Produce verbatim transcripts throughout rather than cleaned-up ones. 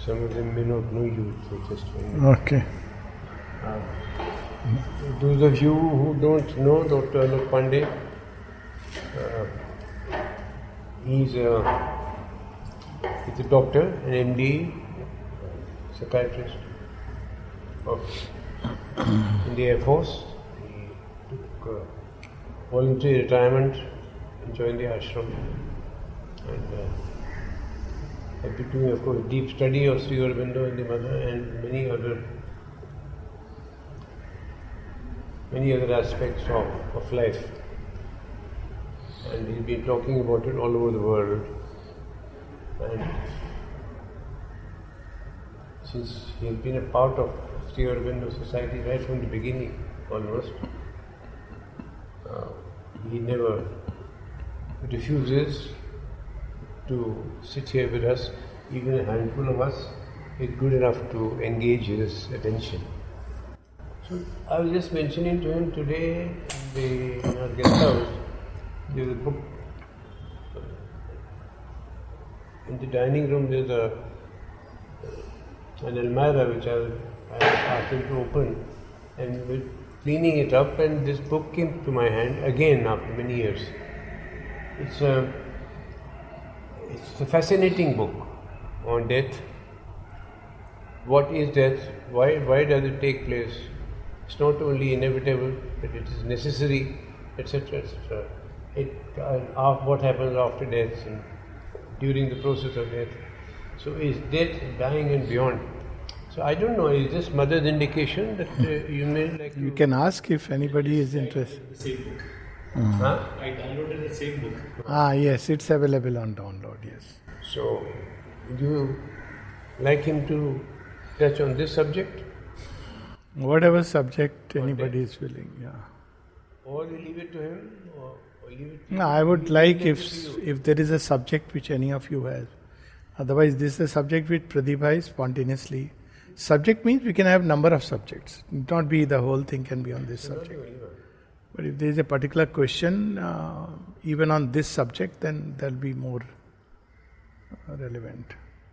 some of them may not know you, so just Okay. Uh, those of you who don't know Doctor Alok Pandey, uh, he's a, he's a doctor, an M D, psychiatrist of in the Air Force. He took uh, voluntary retirement and joined the ashram. And uh, I've been doing, of course, deep study of Sri Aurobindo and the Mother and many other many other aspects of, of life. And he's been talking about it all over the world. And since he has been a part of Sri Aurobindo Society right from the beginning, almost, uh, he never refuses to sit here with us. Even a handful of us is good enough to engage his attention. So I was just mentioning to him today in, the, in our guest house, there's a book. In the dining room there's a an almirah which I, I asked him to open, and we're cleaning it up, and this book came to my hand again after many years. It's a it's a fascinating book on death. What is death? Why why does it take place? It's not only inevitable, but it is necessary, et cetera, et cetera. It uh, what happens after death and during the process of death. So is death, dying, and beyond. So I don't know. Is this Mother's indication that uh, you may like? You can ask if anybody is interested. The same book. Mm. Huh? I downloaded the same book. Ah, yes, it's available on download. Yes. So, would you like him to touch on this subject? Whatever subject anybody is willing, yeah. Or you leave it to him, or, or leave it to No, I would like if if there is a subject which any of you has. Otherwise, this is a subject which Pradeep has spontaneously. Subject means we can have number of subjects. It not be the whole thing can be on this subject. But if there is a particular question, uh, even on this subject, then that will be more uh, relevant.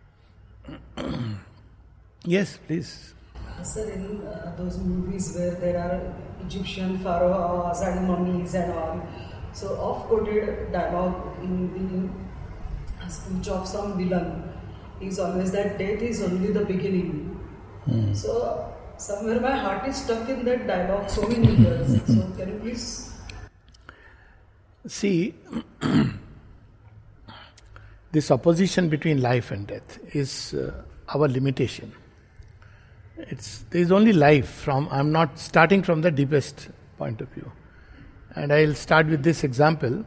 Yes, please. Sir, in uh, those movies where there are Egyptian pharaohs and mummies and all, so oft-quoted dialogue in the speech of some villain is always that death is only the beginning. Mm. So somewhere my heart is stuck in that dialogue so many years. So can you please? See, this opposition between life and death is uh, our limitation. It's there is only life. From I'm not starting from the deepest point of view, and I'll start with this example.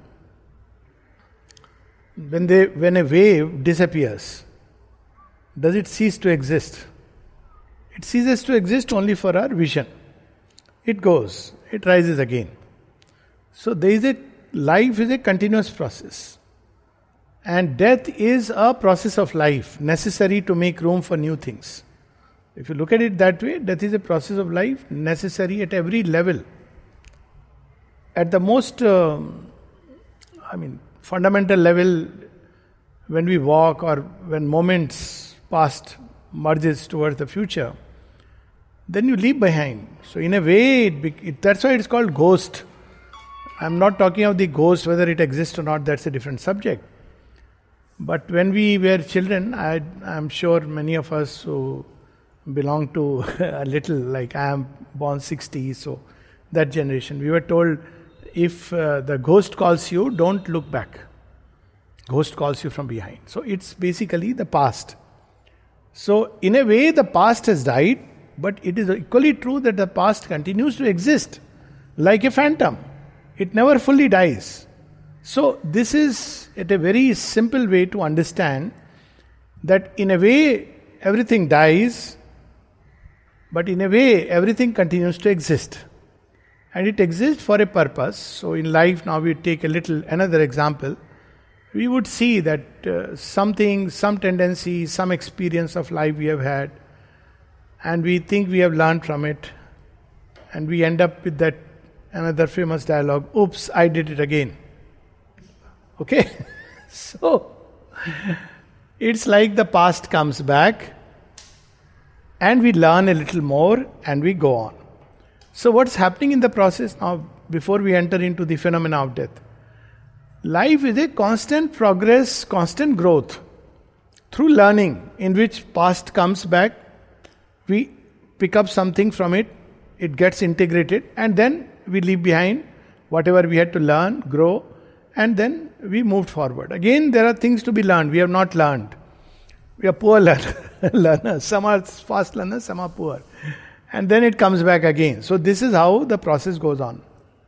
When they when a wave disappears, does it cease to exist? It ceases to exist only for our vision. It goes, it rises again. So there is a life is a continuous process, and death is a process of life necessary to make room for new things. If you look at it that way, death is a process of life necessary at every level. At the most, uh, I mean, fundamental level, when we walk or when moments past merges towards the future, then you leave behind. So in a way, it, it, that's why it's called ghost. I'm not talking of the ghost, whether it exists or not, that's a different subject. But when we were children, I, I'm sure many of us who belong to a little, like I am born sixty, so that generation, we were told, if uh, the ghost calls you, don't look back. Ghost calls you from behind. So it's basically the past. So in a way, the past has died, but it is equally true that the past continues to exist like a phantom. It never fully dies. So this is at a very simple way to understand that in a way everything dies, but in a way everything continues to exist. And it exists for a purpose. So in life, now we take a little another example. We would see that uh, something, some tendency, some experience of life we have had, and we think we have learned from it, and we end up with that another famous dialogue, oops, I did it again. Okay? So, it's like the past comes back, and we learn a little more and we go on. So what's happening in the process now, before we enter into the phenomena of death? Life is a constant progress, constant growth through learning, in which past comes back, we pick up something from it, it gets integrated, and then we leave behind whatever we had to learn, grow, and then we moved forward. Again, there are things to be learned. We have not learned. We are poor learner, learners. Some are fast learners, some are poor. And then it comes back again. So this is how the process goes on.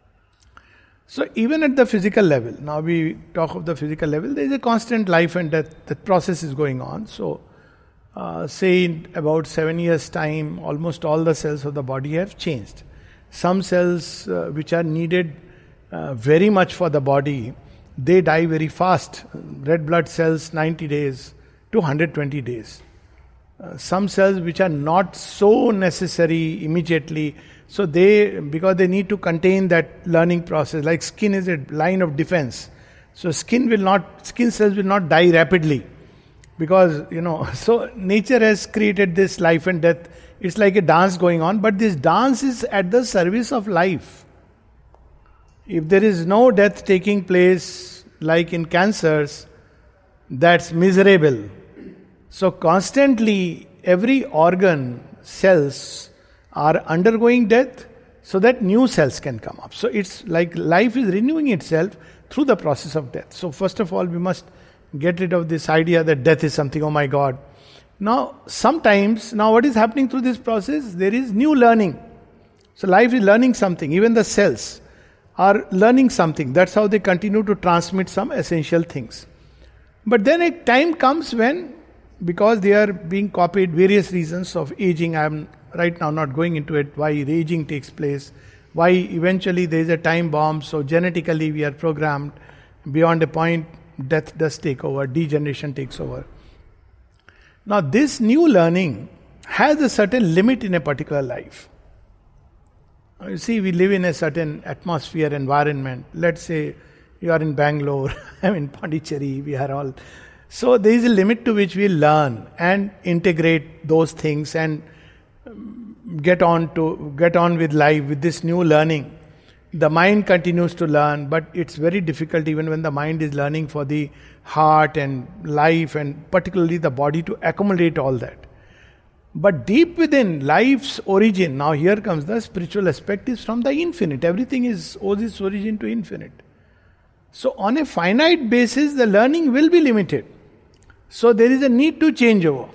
So even at the physical level, now we talk of the physical level, there is a constant life and death. The process is going on. So uh, say in about seven years' time, almost all the cells of the body have changed. Some cells uh, which are needed uh, very much for the body, they die very fast. Red blood cells, ninety days to one hundred twenty days. Uh, some cells which are not so necessary immediately, so they, because they need to contain that learning process, like skin is a line of defense. So skin will not, skin cells will not die rapidly. Because, you know, so nature has created this life and death. It's like a dance going on, but this dance is at the service of life. If there is no death taking place, like in cancers, that's miserable. So constantly, every organ, cells are undergoing death so that new cells can come up. So it's like life is renewing itself through the process of death. So first of all, we must get rid of this idea that death is something, oh my God. Now, sometimes, now what is happening through this process? There is new learning. So life is learning something. Even the cells are learning something. That's how they continue to transmit some essential things. But then a time comes when, because they are being copied, various reasons of aging, I am right now not going into it, why aging takes place, why eventually there is a time bomb, so genetically we are programmed, beyond a point death does take over, degeneration takes over. Now this new learning has a certain limit in a particular life. You see, we live in a certain atmosphere, environment. Let's say you are in Bangalore, I'm in Pondicherry, we are all... So there is a limit to which we learn and integrate those things and get on to get on with life with this new learning. The mind continues to learn, but it's very difficult even when the mind is learning for the heart and life and particularly the body to accommodate all that. But deep within life's origin, now here comes the spiritual aspect, is from the infinite. Everything is owes its origin to infinite. So on a finite basis, the learning will be limited. So there is a need to change over.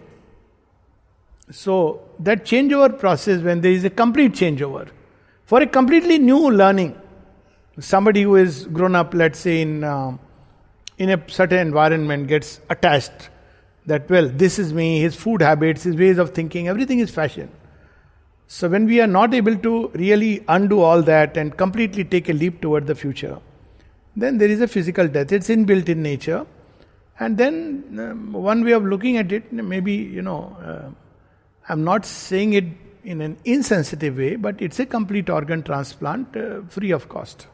So that changeover process, when there is a complete changeover, for a completely new learning, somebody who is grown up, let's say in uh, in a certain environment, gets attached that, well, this is me, his food habits, his ways of thinking, everything is fashion. So when we are not able to really undo all that and completely take a leap toward the future, then there is a physical death. It's inbuilt in nature. And then um, one way of looking at it, maybe, you know, uh, I'm not saying it in an insensitive way, but it's a complete organ transplant uh, free of cost.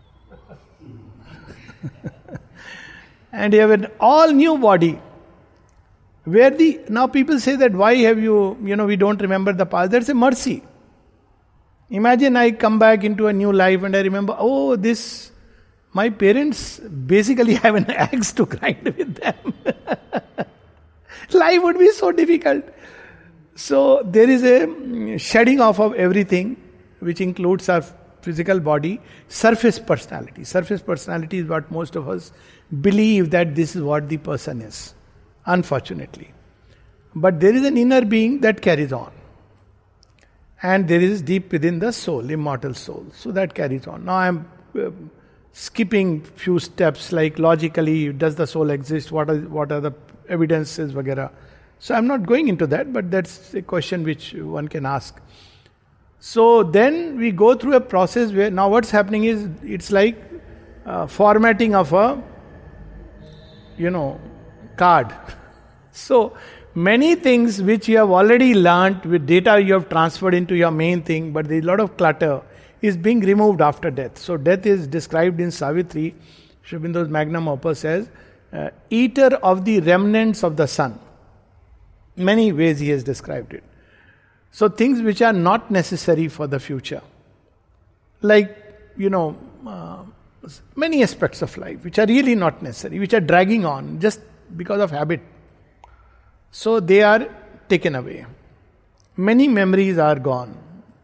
And you have an all new body. Where the, now people say that why have you, you know, we don't remember the past. That's a mercy. Imagine I come back into a new life and I remember, oh, this... My parents basically have an axe to grind with them. Life would be so difficult. So there is a shedding off of everything, which includes our physical body, surface personality. Surface personality is what most of us believe that this is what the person is, unfortunately. But there is an inner being that carries on. And there is deep within the soul, immortal soul. So that carries on. Now I am... Uh, skipping few steps, like logically, does the soul exist? What are what are the evidences, vagera? So I'm not going into that, but that's a question which one can ask. So then we go through a process where now what's happening is it's like uh, formatting of a, you know, card. So many things which you have already learnt with data you have transferred into your main thing, but there's a lot of clutter, is being removed after death. So death is described in Savitri, Sri Aurobindo's magnum opus, as uh, eater of the remnants of the sun. Many ways he has described it. So things which are not necessary for the future, like, you know, uh, many aspects of life which are really not necessary, which are dragging on just because of habit. So they are taken away. Many memories are gone.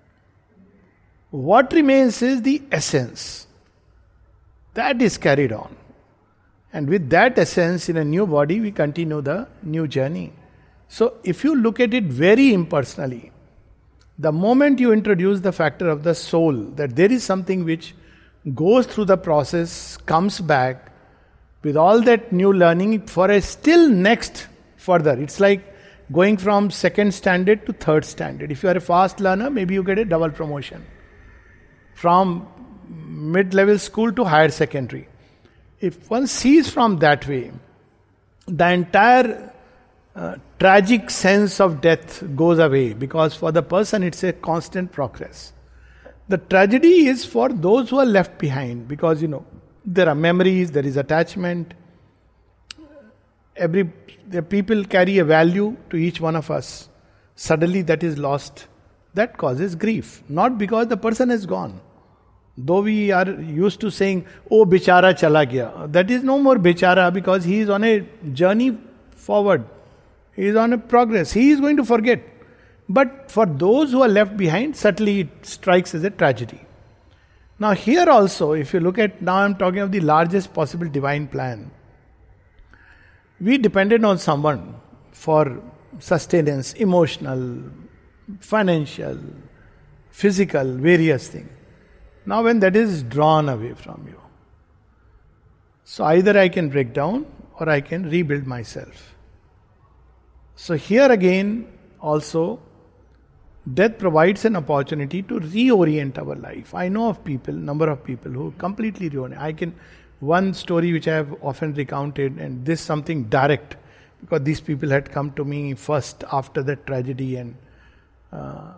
What remains is the essence. That is carried on. And with that essence in a new body, we continue the new journey. So if you look at it very impersonally, the moment you introduce the factor of the soul, that there is something which goes through the process, comes back with all that new learning for a still next further. It's like going from second standard to third standard. If you are a fast learner, maybe you get a double promotion. From mid-level school to higher secondary. If one sees from that way, the entire uh, tragic sense of death goes away, because for the person it's a constant progress. The tragedy is for those who are left behind, because you know there are memories, there is attachment. Every the people carry a value to each one of us. Suddenly that is lost. That causes grief, not because the person is gone. Though we are used to saying, "Oh, bichara chala gaya," that is no more bichara, because he is on a journey forward. He is on a progress. He is going to forget. But for those who are left behind, certainly it strikes as a tragedy. Now here also, if you look at, now I am talking of the largest possible divine plan. We depended on someone for sustenance, emotional, financial, physical, various things. Now when that is drawn away from you, so either I can break down or I can rebuild myself. So here again also, death provides an opportunity to reorient our life. I know of people, number of people who completely reorient. I can, one story which I have often recounted, and this something direct, because these people had come to me first after that tragedy, and uh,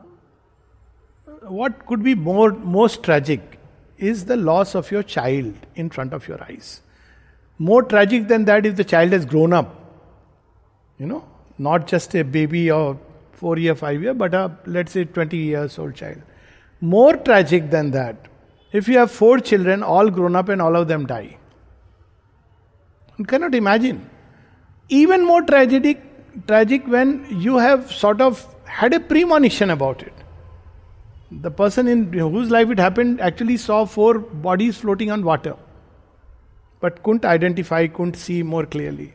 what could be more most tragic is the loss of your child in front of your eyes. More tragic than that if the child has grown up. You know, not just a baby or four year, five year, but a, let's say, twenty years old child. More tragic than that if you have four children, all grown up, and all of them die. You cannot imagine. Even more tragic, tragic when you have sort of had a premonition about it. The person in whose life it happened actually saw four bodies floating on water, but couldn't identify, couldn't see more clearly.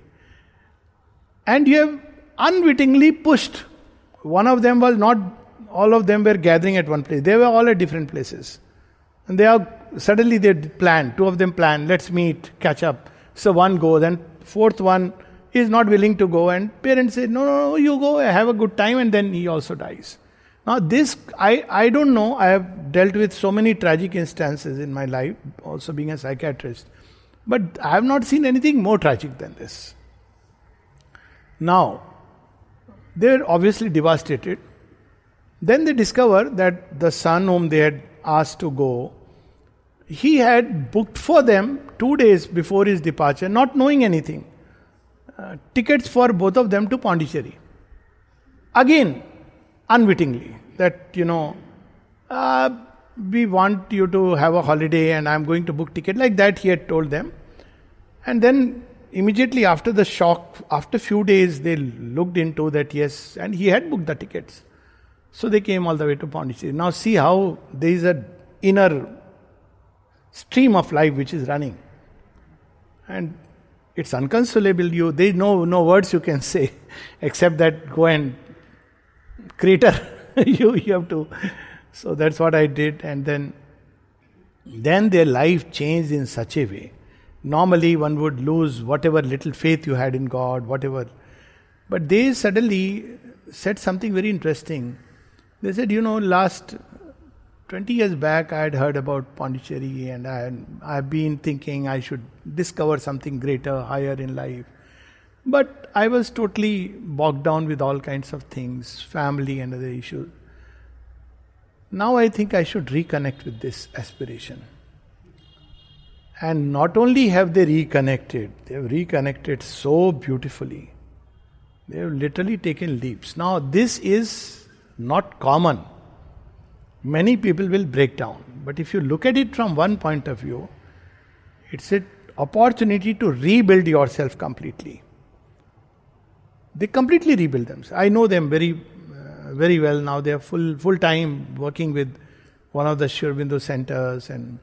And you have unwittingly pushed. One of them was not, all of them were gathering at one place. They were all at different places. And they are, suddenly they planned, two of them planned, let's meet, catch up. So one goes, and fourth one is not willing to go, and parents say, no, no, no, you go, have a good time, and then he also dies. Now this, I, I don't know, I have dealt with so many tragic instances in my life, also being a psychiatrist, but I have not seen anything more tragic than this. Now, they're obviously devastated. Then they discover that the son whom they had asked to go, he had booked for them two days before his departure, not knowing anything, uh, tickets for both of them to Pondicherry. Again, unwittingly, that, you know, uh, we want you to have a holiday and I'm going to book ticket. Like that he had told them. And then immediately after the shock, after few days, they looked into that, yes, and he had booked the tickets. So they came all the way to Pondicherry. Now see how there is an inner stream of life which is running. And it's unconsolable. You, there is no, no words you can say except that go and crater. you, you have to. So that's what I did. And then, then their life changed in such a way. Normally one would lose whatever little faith you had in God, whatever. But they suddenly said something very interesting. They said, you know, last twenty years back I had heard about Pondicherry, and I I have been thinking I should discover something greater, higher in life. But I was totally bogged down with all kinds of things, family and other issues. Now I think I should reconnect with this aspiration. And not only have they reconnected, they have reconnected so beautifully. They have literally taken leaps. Now this is not common, many people will break down. But if you look at it from one point of view, it's an opportunity to rebuild yourself completely. They completely rebuild themselves. I know them very, uh, very well now. They are full full time working with one of the Sri Aurobindo centers, and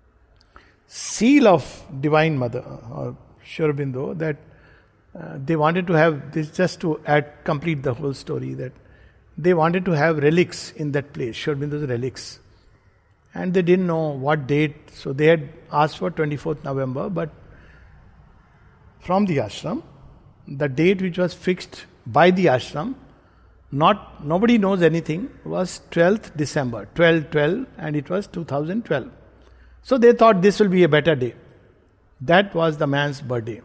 seal of Divine Mother or Sri Aurobindo that uh, they wanted to have this, just to add complete the whole story, that they wanted to have relics in that place, Sri Aurobindo's relics. And they didn't know what date, so they had asked for twenty-fourth November, but from the ashram, the date which was fixed by the ashram, not nobody knows anything, was twelfth December, twelve twelve, and it was two thousand twelve. So they thought this will be a better day. That was the man's birthday.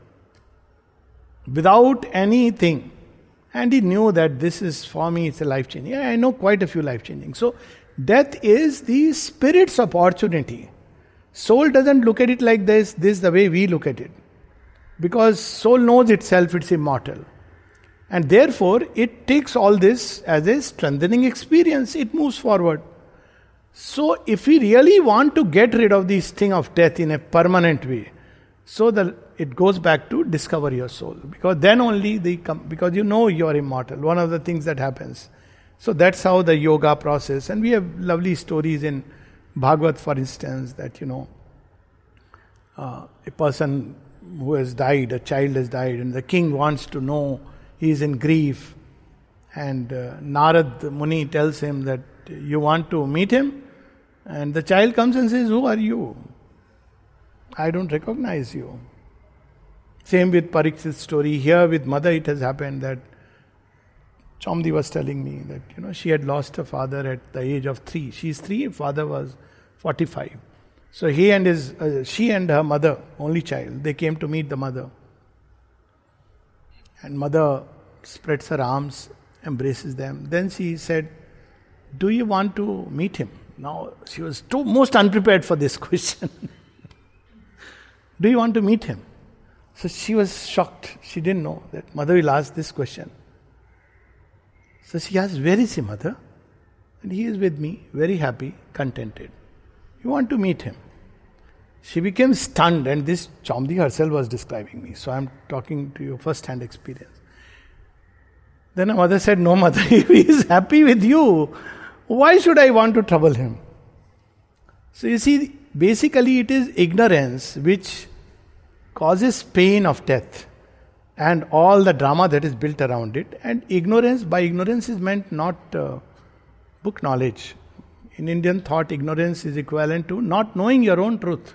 Without anything. And he knew that this is, for me, it's a life-changing. I know quite a few life-changing. So death is the spirit's opportunity. Soul doesn't look at it like this, this is the way we look at it. Because soul knows itself, it's immortal. And therefore, it takes all this as a strengthening experience. It moves forward. So, if we really want to get rid of this thing of death in a permanent way, so that it goes back to discover your soul. Because then only the, because you know you are immortal. One of the things that happens. So that's how the yoga process, and we have lovely stories in Bhagavad, for instance, that, you know, uh, a person who has died, a child has died, and the king wants to know, he is in grief, and uh, Narad Muni tells him that you want to meet him, and the child comes and says, who are you? I don't recognize you. Same with Parikshit's story. Here with mother it has happened that Chaumdi was telling me that, you know, she had lost her father at the age of three. She's three, father was forty-five. So he and his, uh, she and her mother, only child, they came to meet the mother. And mother spreads her arms, embraces them. Then she said, do you want to meet him? Now she was too most unprepared for this question. Do you want to meet him? So she was shocked. She didn't know that mother will ask this question. So she asked, where is he, mother? And he is with me, very happy, contented. You want to meet him? She became stunned, and this Chaumdi herself was describing me. So I am talking to you first-hand experience. Then her mother said, no mother, if he is happy with you, why should I want to trouble him? So you see, basically it is ignorance which causes pain of death and all the drama that is built around it. And ignorance, by ignorance is meant not uh, book knowledge. In Indian thought, ignorance is equivalent to not knowing your own truth.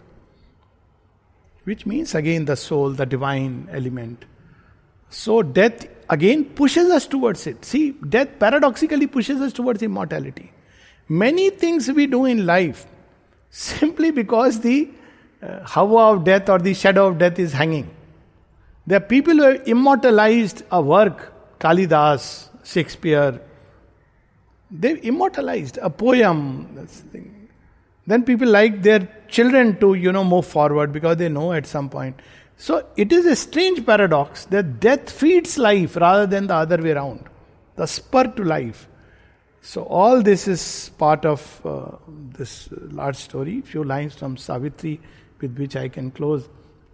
Which means again the soul, the divine element. So death again pushes us towards it. See, death paradoxically pushes us towards immortality. Many things we do in life simply because the uh, hawa of death or the shadow of death is hanging. There are people who have immortalized a work, Kalidas, Shakespeare. They've immortalized a poem. That's the thing. Then people like their children to, you know, move forward because they know at some point. So it is a strange paradox that death feeds life rather than the other way around. The spur to life. So all this is part of uh, this large story. Few lines from Savitri with which I can close.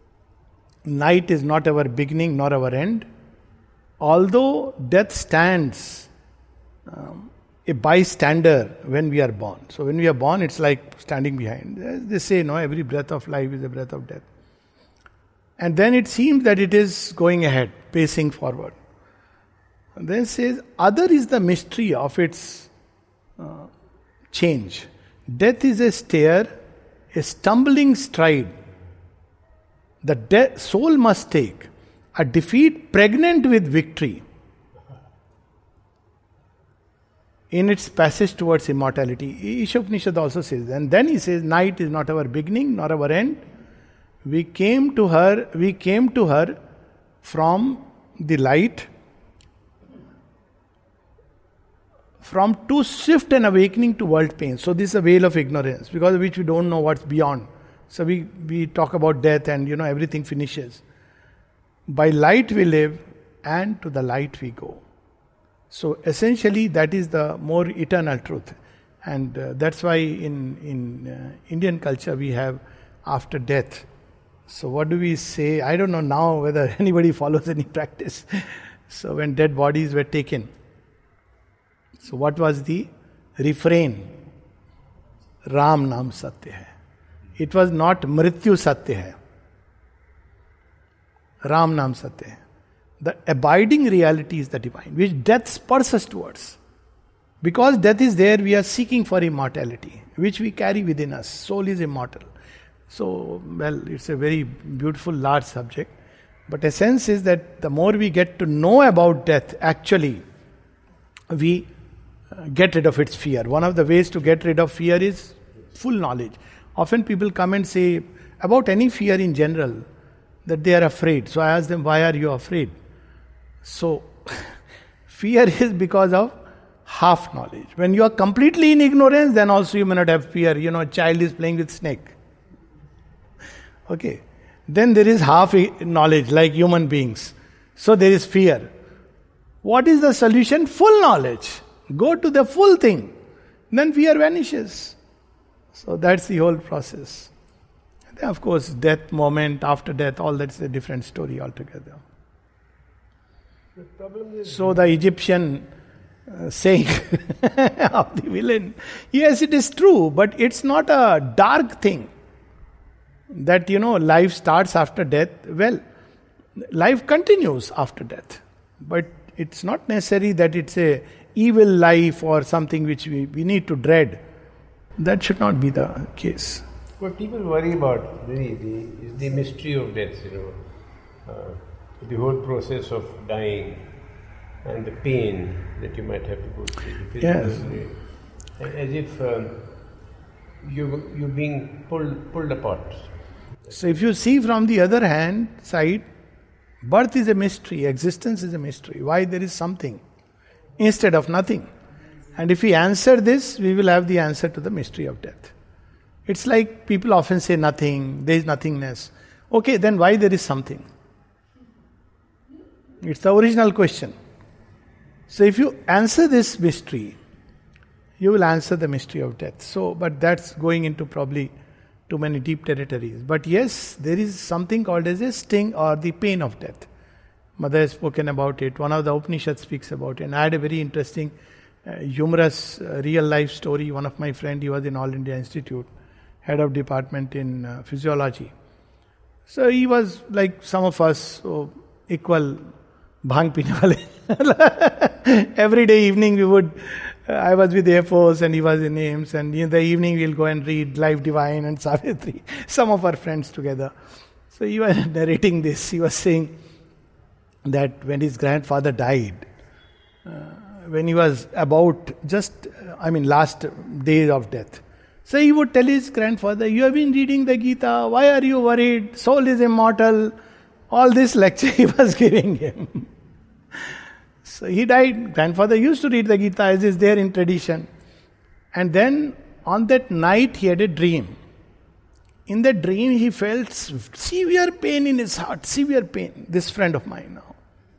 Night is not our beginning nor our end. Although death stands um, a bystander when we are born. So when we are born, it's like standing behind. They say, no, every breath of life is a breath of death. And then it seems that it is going ahead, pacing forward. And then it says, other is the mystery of its uh, change. Death is a stair, a stumbling stride. The de- soul must take a defeat pregnant with victory in its passage towards immortality. Ishopanishad also says, and then he says, night is not our beginning nor our end. We came to her, we came to her from the light, from too swift an awakening to world pain. So this is a veil of ignorance, because of which we don't know what's beyond. So we, we talk about death and, you know, everything finishes. By light we live, and to the light we go. So essentially that is the more eternal truth. And uh, that's why in, in uh, Indian culture we have after death. So what do we say? I don't know now whether anybody follows any practice. So when dead bodies were taken, so what was the refrain? Ram Naam Satya hai. It was not Mrityu Satya hai. Ram Naam Satya hai. The abiding reality is the divine, which death spurs us towards. Because death is there, we are seeking for immortality, which we carry within us. Soul is immortal. So, well, it's a very beautiful, large subject. But essence is that the more we get to know about death, actually, we get rid of its fear. One of the ways to get rid of fear is full knowledge. Often people come and say about any fear in general that they are afraid. So I ask them, why are you afraid? So, fear is because of half knowledge. When you are completely in ignorance, then also you may not have fear. You know, a child is playing with snake. Okay. Then there is half knowledge, like human beings. So there is fear. What is the solution? Full knowledge. Go to the full thing. Then fear vanishes. So that's the whole process. And then of course, death, moment, after death, all that's a different story altogether. The problem is so the Egyptian uh, saying of the villain, yes, it is true, but it's not a dark thing. That, you know, life starts after death. Well, life continues after death. But it's not necessary that it's a evil life or something which we, we need to dread. That should not be the case. What people worry about really the, is the mystery of death, you know. Uh, the whole process of dying and the pain that you might have to go through. Yes. As if um, you, you're being pulled, pulled apart. So if you see from the other hand side, birth is a mystery, existence is a mystery. Why there is something instead of nothing? And if we answer this, we will have the answer to the mystery of death. It's like people often say nothing, there is nothingness. Okay, then why there is something? It's the original question. So if you answer this mystery, you will answer the mystery of death. So, but that's going into probably too many deep territories. But yes, there is something called as a sting or the pain of death. Mother has spoken about it. One of the Upanishads speaks about it. And I had a very interesting, uh, humorous, uh, real life story. One of my friend, he was in All India Institute, head of department in uh, physiology. So he was like some of us, so equal bhang pine wale. Every day evening we would, uh, I was with Air Force and he was in AIMS, and in the evening we'll go and read Life Divine and Savitri, some of our friends together. So he was narrating this. He was saying that when his grandfather died, uh, when he was about just, uh, I mean, last days of death. So he would tell his grandfather, you have been reading the Gita, why are you worried? Soul is immortal. All this lecture he was giving him. So he died. Grandfather used to read the Gita as is there in tradition. And then on that night he had a dream. In that dream he felt severe pain in his heart, severe pain. This friend of mine now.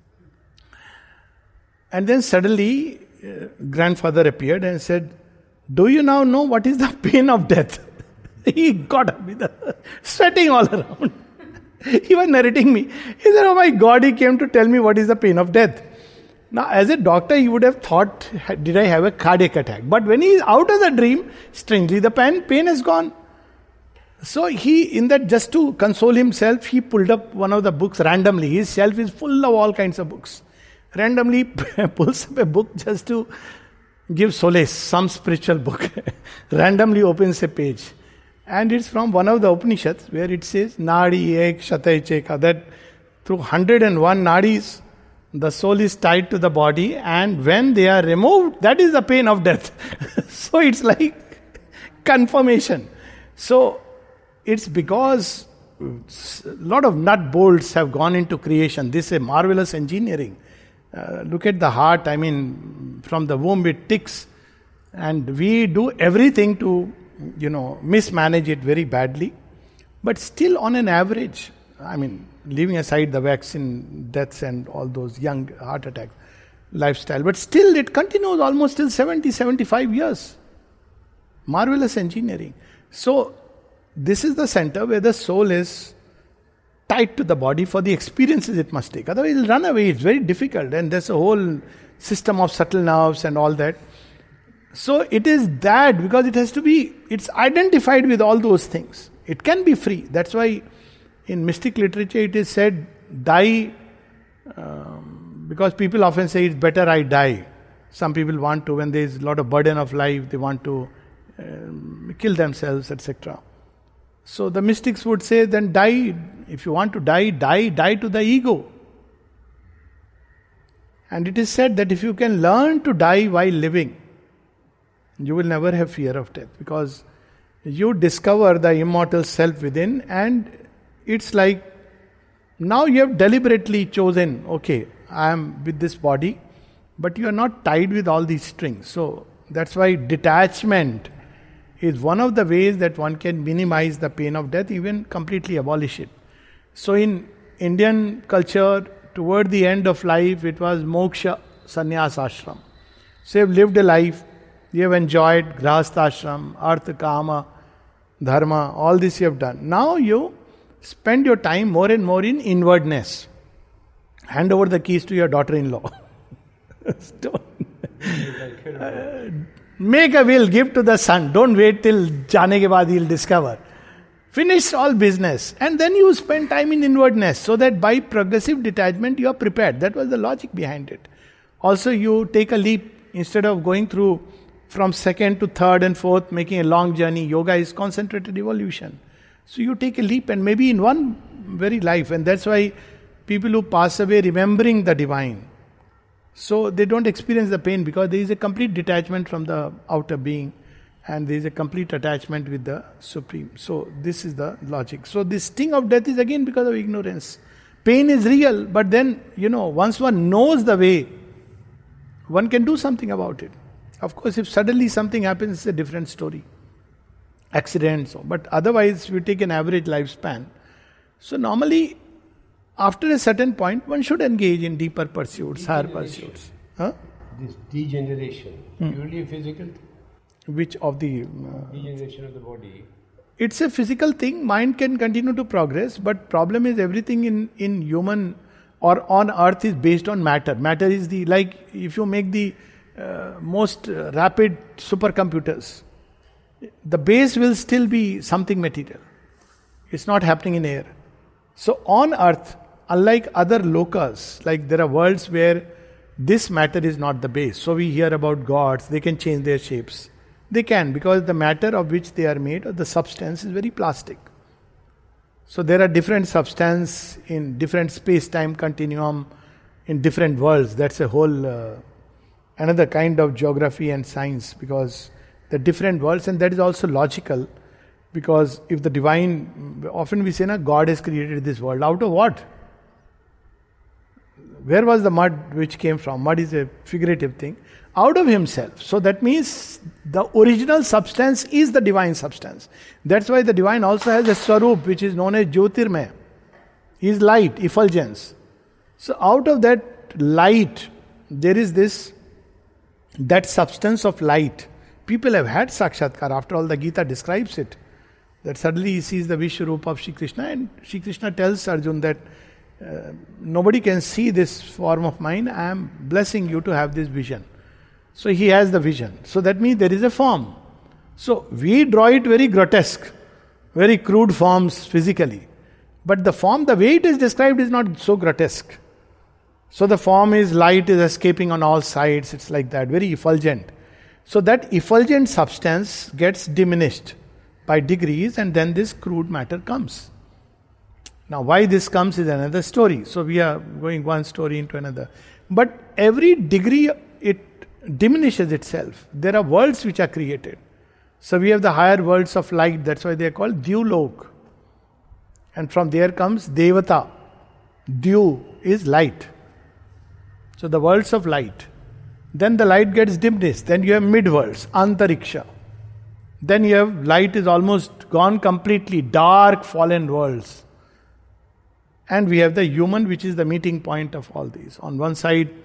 And then suddenly uh, grandfather appeared and said, do you now know what is the pain of death? He got up with a, sweating all around. He was narrating me. He said, oh my God, he came to tell me what is the pain of death. Now, as a doctor, he would have thought, did I have a cardiac attack? But when he is out of the dream, strangely, the pain, pain is gone. So he, in that, just to console himself, he pulled up one of the books randomly. His shelf is full of all kinds of books. Randomly pulls up a book just to give solace, some spiritual book. Randomly opens a page. And it's from one of the Upanishads where it says, Nadi ek shatai cheka, that through one hundred one nadis, the soul is tied to the body, and when they are removed, that is the pain of death. So it's like confirmation. So it's because a lot of nut bolts have gone into creation. This is a marvelous engineering. Uh, look at the heart, I mean, from the womb it ticks, and we do everything to, you know, mismanage it very badly. But still on an average, I mean, leaving aside the vaccine deaths and all those young heart attacks, lifestyle. But still it continues almost till seventy, seventy-five years. Marvelous engineering. So, this is the center where the soul is tied to the body for the experiences it must take. Otherwise it will run away. It's very difficult. And there's a whole system of subtle nerves and all that. So it is that, because it has to be, it's identified with all those things. It can be free. That's why in mystic literature it is said, die, um, because people often say it's better I die. Some people want to, when there is a lot of burden of life, they want to um, kill themselves, et cetera. So the mystics would say, then die. If you want to die, die, die to the ego. And it is said that if you can learn to die while living, you will never have fear of death, because you discover the immortal self within, and it's like now you have deliberately chosen, okay, I am with this body, but you are not tied with all these strings. So that's why detachment is one of the ways that one can minimize the pain of death, even completely abolish it. So in Indian culture, toward the end of life, it was moksha, sannyas ashram. So you have lived a life, you have enjoyed grahastha ashram, artha, kama, dharma, all this you have done. Now you spend your time more and more in inwardness. Hand over the keys to your daughter-in-law. uh, make a will, give to the son. Don't wait till jaane ke baad he'll discover. Finish all business. And then you spend time in inwardness, so that by progressive detachment you are prepared. That was the logic behind it. Also you take a leap. Instead of going through from second to third and fourth, making a long journey, yoga is concentrated evolution. So you take a leap, and maybe in one very life, and that's why people who pass away remembering the divine, so they don't experience the pain, because there is a complete detachment from the outer being, and there is a complete attachment with the Supreme. So this is the logic. So this sting of death is again because of ignorance. Pain is real, but then, you know, once one knows the way, one can do something about it. Of course, if suddenly something happens, it's a different story. Accidents, but otherwise we take an average lifespan. So normally, after a certain point, one should engage in deeper pursuits, higher pursuits. Huh? This degeneration, Hmm. purely physical? Which of the... Uh, Degeneration of the body. It's a physical thing. Mind can continue to progress, but problem is everything in, in human or on earth is based on matter. Matter is the, like if you make the uh, most uh, rapid supercomputers, the base will still be something material. It's not happening in air. So on earth, unlike other lokas, like there are worlds where this matter is not the base. So we hear about gods, they can change their shapes. They can, because the matter of which they are made, or the substance, is very plastic. So there are different substance in different space-time continuum, in different worlds. That's a whole uh, another kind of geography and science, because the different worlds, and that is also logical, because if the divine, often we say, na, God has created this world. Out of what? Where was the mud which came from? Mud is a figurative thing. Out of himself. So that means the original substance is the divine substance. That's why the divine also has a swarup, which is known as Jyotirmaya. He is light, effulgence. So out of that light, there is this, that substance of light. People have had Sakshatkar. After all, the Gita describes it. That suddenly he sees the Vishwarupa of Shri Krishna, and Shri Krishna tells Arjuna that uh, nobody can see this form of mine. I am blessing you to have this vision. So he has the vision. So that means there is a form. So we draw it very grotesque, very crude forms physically. But the form, the way it is described, is not so grotesque. So the form is light is escaping on all sides. It's like that, very effulgent. So that effulgent substance gets diminished by degrees, and then this crude matter comes. Now why this comes is another story. So we are going one story into another. But every degree it diminishes itself. There are worlds which are created. So we have the higher worlds of light. That's why they are called Dyulok. And from there comes Devata. Dyu is light. So the worlds of light. Then the light gets diminished. Then you have mid-worlds, Antariksha. Then you have light is almost gone completely, dark fallen worlds. And we have the human, which is the meeting point of all these. On one side,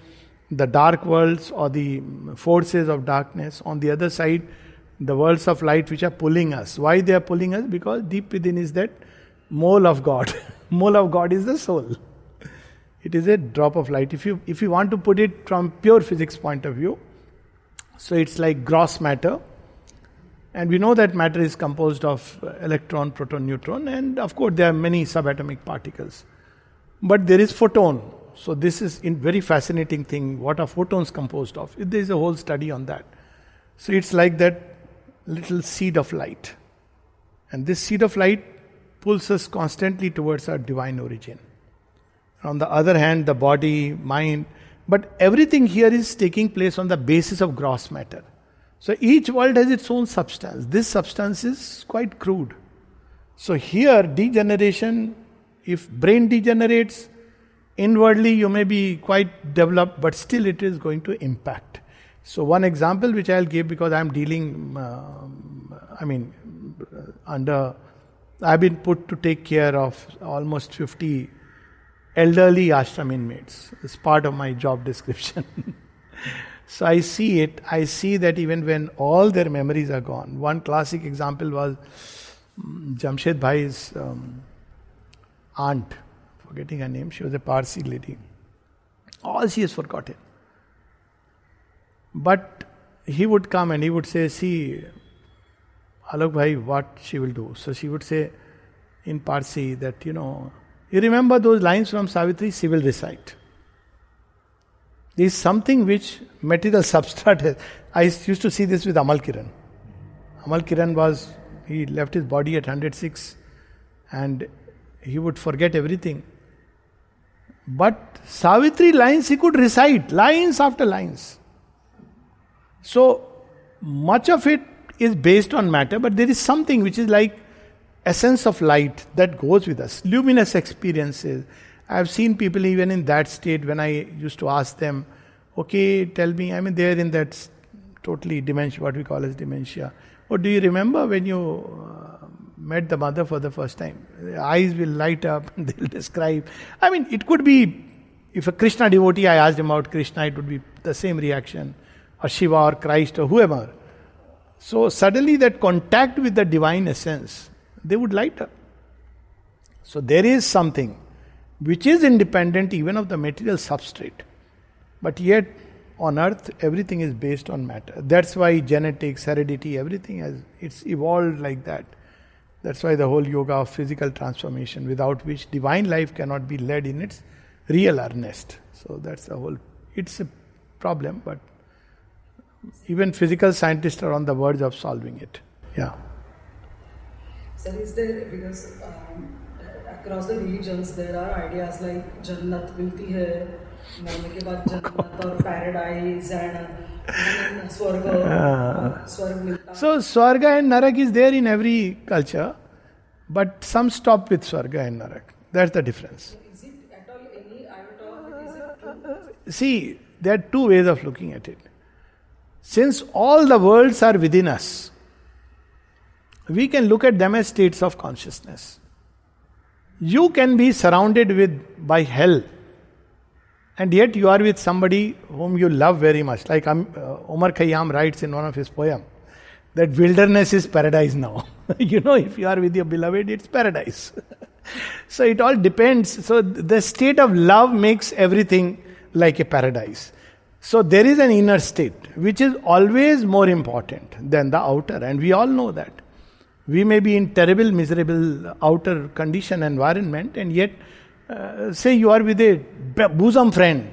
the dark worlds or the forces of darkness. On the other side, the worlds of light which are pulling us. Why they are pulling us? Because deep within is that mole of God. Mole of God is the soul. It is a drop of light. If you if you want to put it from pure physics point of view, so it's like gross matter. And we know that matter is composed of electron, proton, neutron, and of course there are many subatomic particles. But there is photon. So this is a very fascinating thing. What are photons composed of? There is a whole study on that. So it's like that little seed of light. And this seed of light pulls us constantly towards our divine origin. On the other hand, the body, mind, but everything here is taking place on the basis of gross matter. So each world has its own substance. This substance is quite crude. So here, degeneration, if brain degenerates, inwardly you may be quite developed, but still it is going to impact. So one example which I'll give, because I'm dealing, uh, I mean, under, I've been put to take care of almost fifty elderly ashram inmates. It's part of my job description. So I see it, I see that even when all their memories are gone. One classic example was um, Jamshed Bhai's um, aunt, forgetting her name, she was a Parsi lady. All she has forgotten. But he would come and he would say, see, Alok Bhai, what she will do. So she would say in Parsi that, you know, you remember those lines from Savitri, she will recite. There is something which material substrate has. I used to see this with Amal Kiran. Amal Kiran was, he left his body at one hundred six and he would forget everything. But Savitri lines he could recite, lines after lines. So much of it is based on matter, but there is something which is like essence of light that goes with us, luminous experiences. I have seen people even in that state when I used to ask them, okay, tell me, I mean, they're in that totally dementia, what we call as dementia. Or do you remember when you uh, met the mother for the first time? The eyes will light up and they'll describe. I mean, it could be, if a Krishna devotee, I asked him about Krishna, it would be the same reaction. Or Shiva or Christ or whoever. So suddenly that contact with the divine essence, they would light up. So there is something which is independent even of the material substrate. But yet, on earth, everything is based on matter. That's why genetics, heredity, everything has, it's evolved like that. That's why the whole yoga of physical transformation, without which divine life cannot be led in its real earnest. So that's the whole, it's a problem, but even physical scientists are on the verge of solving it. Yeah. So is there, because um, across the religions there are ideas like Jannat milti hai, marne ke baad Jannat or paradise and Swarga. Swarga milta. So Swarga and Narak is there in every culture, but some stop with Swarga and Narak. That's the difference. Is it at all any iota of it? Is it true? See, there are two ways of looking at it. Since all the worlds are within us, we can look at them as states of consciousness. You can be surrounded with by hell, and yet you are with somebody whom you love very much. Like um, uh, Omar Khayyam writes in one of his poems, that wilderness is paradise now. You know, if you are with your beloved, it's paradise. So it all depends. So the state of love makes everything like a paradise. So there is an inner state, which is always more important than the outer, and we all know that. We may be in terrible, miserable outer condition, environment, and yet, uh, say you are with a bosom friend,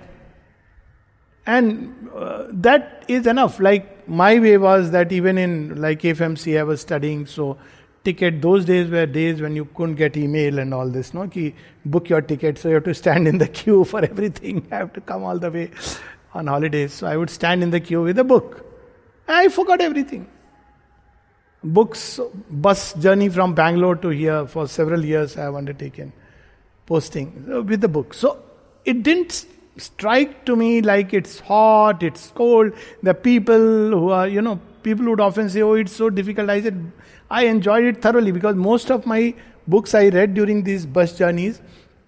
and uh, that is enough. Like my way was that even in like F M C I was studying, so ticket, those days were days when you couldn't get email and all this, no? Ki book your ticket, so you have to stand in the queue for everything, I have to come all the way on holidays. So I would stand in the queue with a book. I forgot everything. Books, bus journey from Bangalore to here for several years I have undertaken, posting with the book. So it didn't strike to me like it's hot, it's cold. The people who are, you know, people would often say, oh, it's so difficult. I said, I enjoyed it thoroughly because most of my books I read during these bus journeys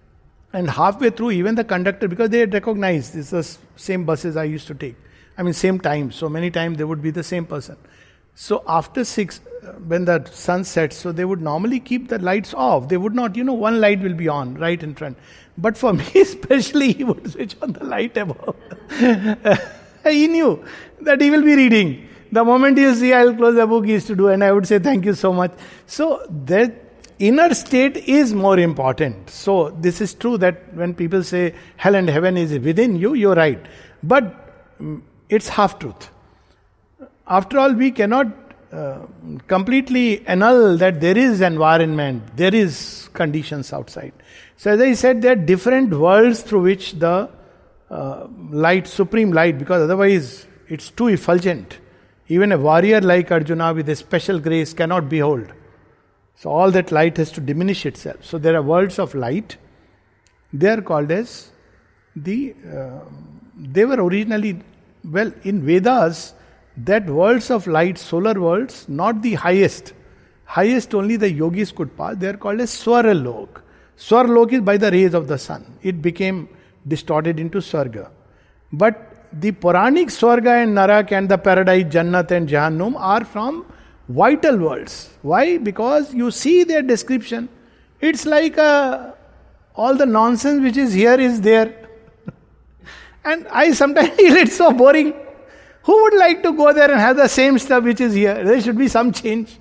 And halfway through, even the conductor, because they had recognized it's the same buses I used to take. I mean, same time. So many times they would be the same person. So after six, when the sun sets, so they would normally keep the lights off. They would not, you know, one light will be on right in front. But for me especially, he would switch on the light above. He knew that he will be reading. The moment you see, I'll close the book, he used to do, and I would say, thank you so much. So that inner state is more important. So this is true that when people say hell and heaven is within you, you're right. But mm, it's half-truth. After all, we cannot uh, completely annul that there is environment, there is conditions outside. So as I said, there are different worlds through which the uh, light, supreme light, because otherwise it's too effulgent. Even a warrior like Arjuna with a special grace cannot behold. So all that light has to diminish itself. So there are worlds of light. They are called as the, uh, they were originally, well, in Vedas, that worlds of light, solar worlds, not the highest. Highest only the yogis could pass. They are called as Swaralok. Swaralok is by the rays of the sun. It became distorted into Swarga. But the Puranic Swarga and Narak and the paradise, Jannat and Jahannam are from vital worlds. Why? Because you see their description. It's like uh, all the nonsense which is here is there. And I sometimes feel it's so boring. Who would like to go there and have the same stuff which is here? There should be some change.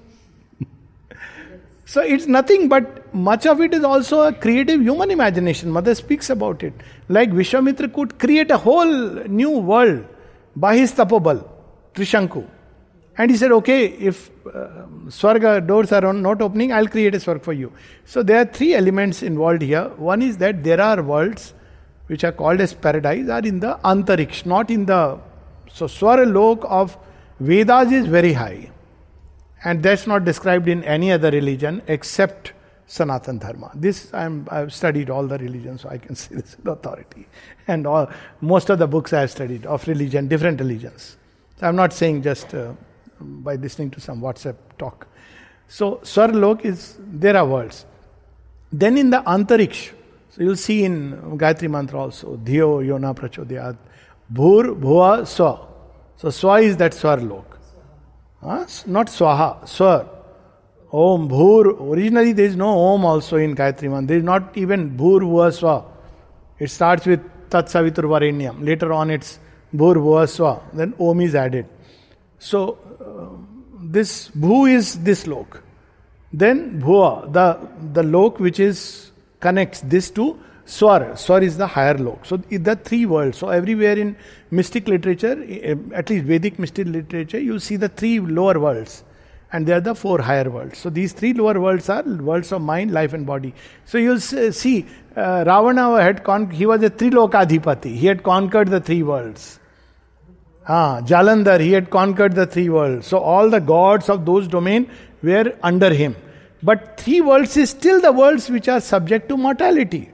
So it's nothing but much of it is also a creative human imagination. Mother speaks about it. Like Vishwamitra could create a whole new world by his tapobal, Trishanku. And he said, okay, if uh, Swarga doors are on, not opening, I'll create a Swarga for you. So there are three elements involved here. One is that there are worlds which are called as paradise are in the Antariksh, not in the... So Swaralok of Vedas is very high. And that's not described in any other religion except Sanatana Dharma. This I'm, I've studied all the religions, so I can say this with authority. And all, most of the books I have studied of religion, different religions. So I'm not saying just uh, by listening to some WhatsApp talk. So Swaralok is, there are worlds. Then in the Antariksh, so you'll see in Gayatri Mantra also, Dhiyo Yona Prachodhyat, Bhur Bhuva Swa. So Swa is that Swaralok. Huh? Not Swaha, Swar. Om Bhur. Originally there is no Om also in Gayatri Mantra. There is not even Bhur Bhuva Swa. It starts with Tat Savitur Varenyam. Later on it's Bhur Bhuva Swa. Then Om is added. So uh, this Bhu is this lok. Then Bhuva, the, the lok which is connects this to Swar. Swar is the higher lok. So the three worlds. So everywhere in mystic literature, at least Vedic mystic literature, you see the three lower worlds. And they are the four higher worlds. So these three lower worlds are worlds of mind, life and body. So you'll see, uh, Ravana had con- he was a Trilokadhipati. He had conquered the three worlds. Ah, Jalandhar, he had conquered the three worlds. So all the gods of those domains were under him. But three worlds is still the worlds which are subject to mortality.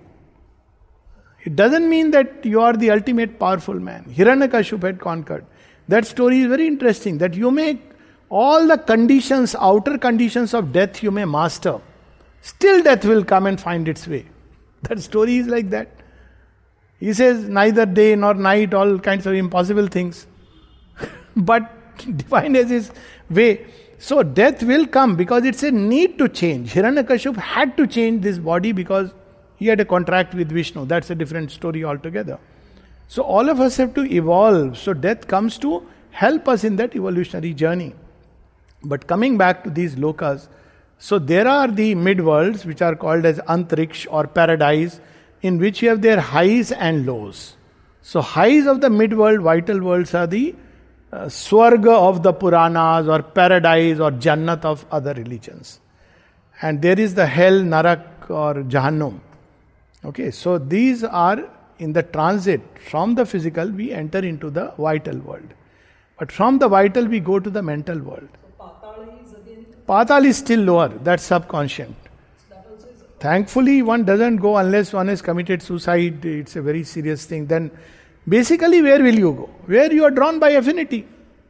It doesn't mean that you are the ultimate powerful man. Hiranyakashipu had conquered. That story is very interesting. That you may, all the conditions, outer conditions of death you may master. Still death will come and find its way. That story is like that. He says neither day nor night, all kinds of impossible things. But divine has his way. So death will come because it's a need to change. Hiranyakashipu had to change this body because he had a contract with Vishnu. That's a different story altogether. So all of us have to evolve. So death comes to help us in that evolutionary journey. But coming back to these lokas, so there are the mid-worlds which are called as Antariksh or paradise, in which you have their highs and lows. So highs of the mid-world, vital worlds are the uh, Swarga of the Puranas or paradise or Jannat of other religions. And there is the hell, Narak or Jahannam. Okay, so these are in the transit from the physical, we enter into the vital world. But from the vital, we go to the mental world. So Patal is again. Patal is still lower, that's subconscious. That also is. Thankfully, one doesn't go unless one has committed suicide. It's a very serious thing. Then, basically, where will you go? Where you are drawn by affinity.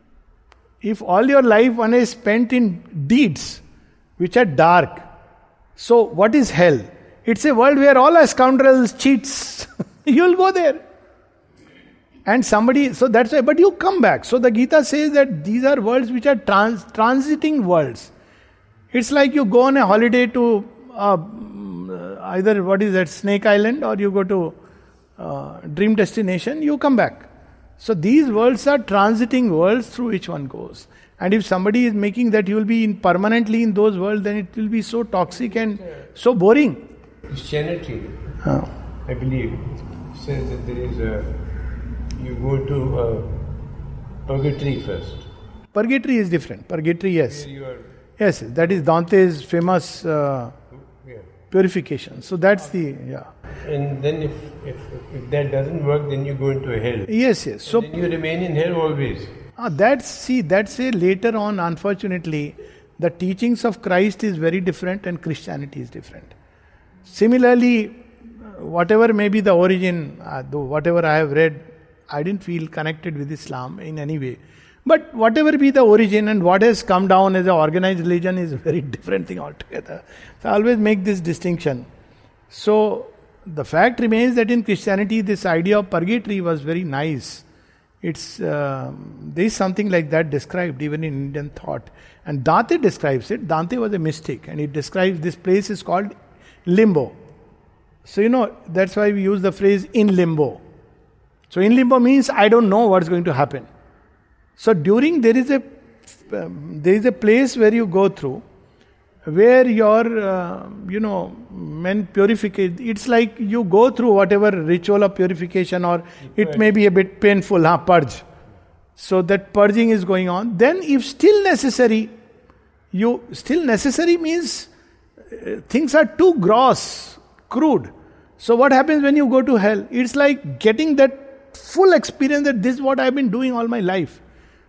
If all your life one is spent in deeds which are dark, so what is hell? It's a world where all are scoundrels, cheats. You'll go there. And somebody, so that's why, but you come back. So the Gita says that these are worlds which are trans, transiting worlds. It's like you go on a holiday to uh, either, what is that, Snake Island, or you go to uh, Dream Destination, you come back. So these worlds are transiting worlds through which one goes. And if somebody is making that you will be in permanently in those worlds, then it will be so toxic and so boring. Christianity, Huh. I believe, says that there is a, you go to uh, purgatory first. Purgatory is different. Purgatory, yes. Where you are, Yes, that is Dante's famous uh, yeah. purification. So that's the, yeah. And then if, if if that doesn't work, then you go into a hell. Yes, yes. So And then you remain in hell always. ah, that's, see, that's a later on, unfortunately, the teachings of Christ is very different and Christianity is different. Similarly, whatever may be the origin, uh, though whatever I have read, I didn't feel connected with Islam in any way. But whatever be the origin and what has come down as an organized religion is a very different thing altogether. So I always make this distinction. So the fact remains that in Christianity this idea of purgatory was very nice. It's uh, there is something like that described even in Indian thought. And Dante describes it. Dante was a mystic and he describes this place is called limbo. So you know, that's why we use the phrase in limbo. So in limbo means I don't know what's going to happen. So during there is a um, there is a place where you go through where your uh, you know men purificate. It's like you go through whatever ritual of purification, or it may be a bit painful, huh, purge. So that purging is going on. Then if still necessary, you still necessary means uh, things are too gross, crude. So what happens when you go to hell? It's like getting that full experience that this is what I've been doing all my life.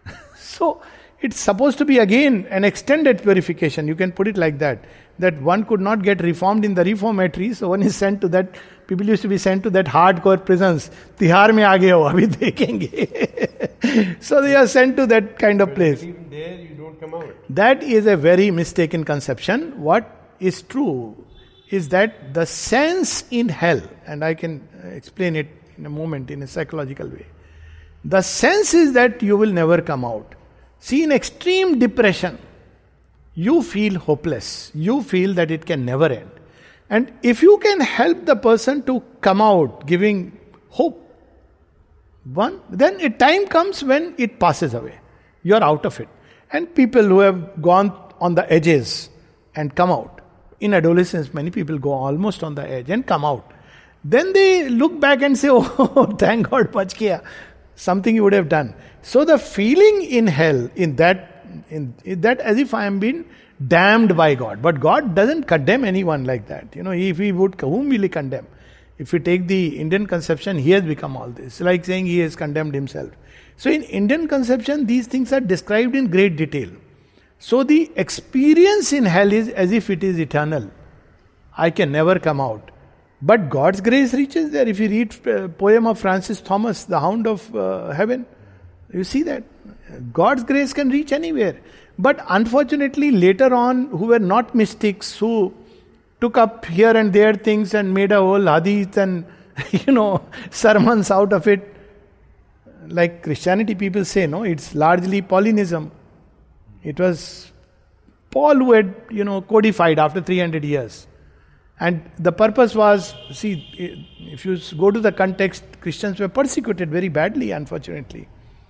So it's supposed to be again an extended purification. You can put it like that. That one could not get reformed in the reformatory, so one is sent to that. People used to be sent to that hardcore prisons. Tihar mein aage ho, abhi dekhenge. So they are sent to that kind of place. Even there, you don't come out. That is a very mistaken conception. What is true is that the sense in hell, and I can explain it in a moment in a psychological way. The sense is that you will never come out. See, in extreme depression, you feel hopeless. You feel that it can never end. And if you can help the person to come out, giving hope, one, then a time comes when it passes away. You are out of it. And people who have gone on the edges and come out. In adolescence, many people go almost on the edge and come out. Then they look back and say, oh, thank God, bach kiya. Something you would have done. So the feeling in hell, in that, in, in that as if I am being damned by God. But God doesn't condemn anyone like that. You know, if He would, whom will He condemn? If you take the Indian conception, He has become all this. Like saying He has condemned Himself. So in Indian conception, these things are described in great detail. So the experience in hell is as if it is eternal. I can never come out. But God's grace reaches there. If you read a poem of Francis Thomas, The Hound of uh, Heaven, you see that God's grace can reach anywhere. But unfortunately, later on, who were not mystics, who took up here and there things and made a whole hadith and, you know, sermons out of it. Like Christianity, people say, no, it's largely Paulinism. It was Paul who had, you know, codified after three hundred years. And the purpose was, see, if you go to the context, Christians were persecuted very badly, unfortunately.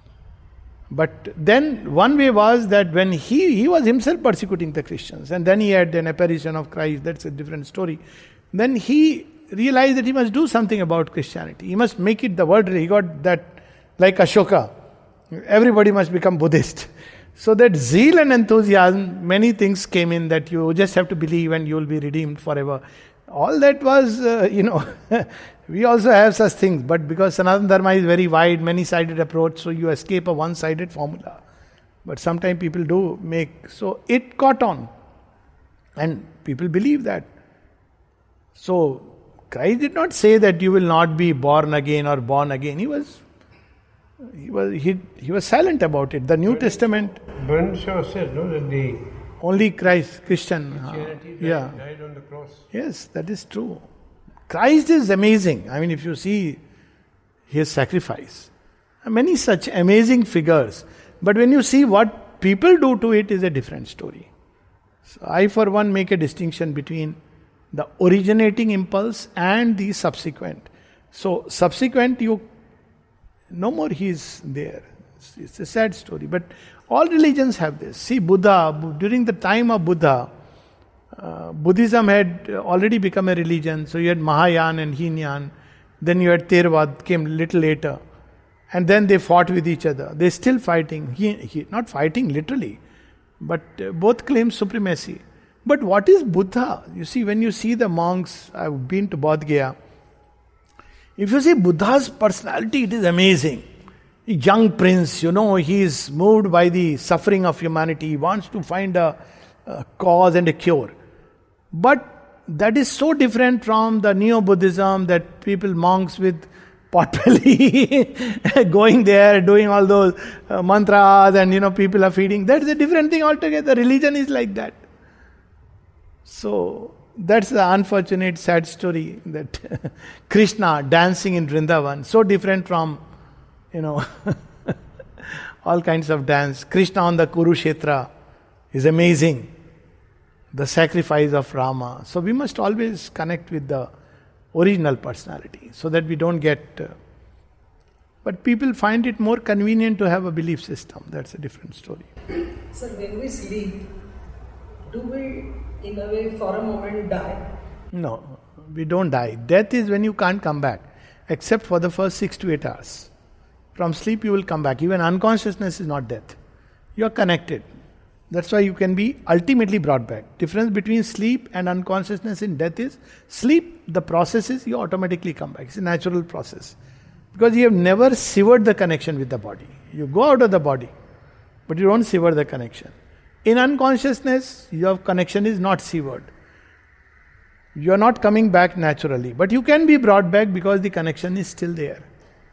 But then one way was that when he, he was himself persecuting the Christians, and then he had an apparition of Christ, that's a different story. Then he realized that he must do something about Christianity. He must make it the word. He got that, like Ashoka, everybody must become Buddhist. So that zeal and enthusiasm, many things came in that you just have to believe and you will be redeemed forever. All that was, uh, you know, we also have such things. But because Sanatana Dharma is very wide, many-sided approach, so you escape a one-sided formula. But sometimes people do make, so it caught on. And people believe that. So Christ did not say that you will not be born again or born again. He was He was he, he was silent about it. The New but Testament. Bernard Shaw said, no, that the Only Christ, Christian. Christianity uh, yeah. died, died on the cross. Yes, that is true. Christ is amazing. I mean, if you see his sacrifice, many such amazing figures. But when you see what people do to it, is a different story. So I, for one, make a distinction between the originating impulse and the subsequent. So subsequent, you no more he is there. It's, it's a sad story. But all religions have this. See, Buddha, during the time of Buddha, uh, Buddhism had already become a religion. So you had Mahayana and Hinayan. Then you had Theravada, came a little later. And then they fought with each other. They're still fighting. He, he, not fighting literally, but uh, both claim supremacy. But what is Buddha? You see, when you see the monks, I've been to Bodh Gaya. If you see Buddha's personality, it is amazing. A young prince, you know, he is moved by the suffering of humanity. He wants to find a, a cause and a cure. But that is so different from the Neo-Buddhism that people, monks with potbelly, going there, doing all those uh, mantras, and you know, people are feeding. That's a different thing altogether. Religion is like that. So, that's the unfortunate, sad story that Krishna dancing in Vrindavan, so different from, you know, all kinds of dance. Krishna on the Kurukshetra is amazing. The sacrifice of Rama. So we must always connect with the original personality so that we don't get... Uh, but people find it more convenient to have a belief system. That's a different story. So when we sleep, do we in a way for a moment die? No, we don't die. Death is when you can't come back, except for the first six to eight hours. From sleep you will come back. Even unconsciousness is not death. You are connected. That's why you can be ultimately brought back. Difference between sleep and unconsciousness in death is, sleep, the process is you automatically come back. It's a natural process. Because you have never severed the connection with the body. You go out of the body, but you don't sever the connection. In unconsciousness, your connection is not severed. You are not coming back naturally. But you can be brought back because the connection is still there.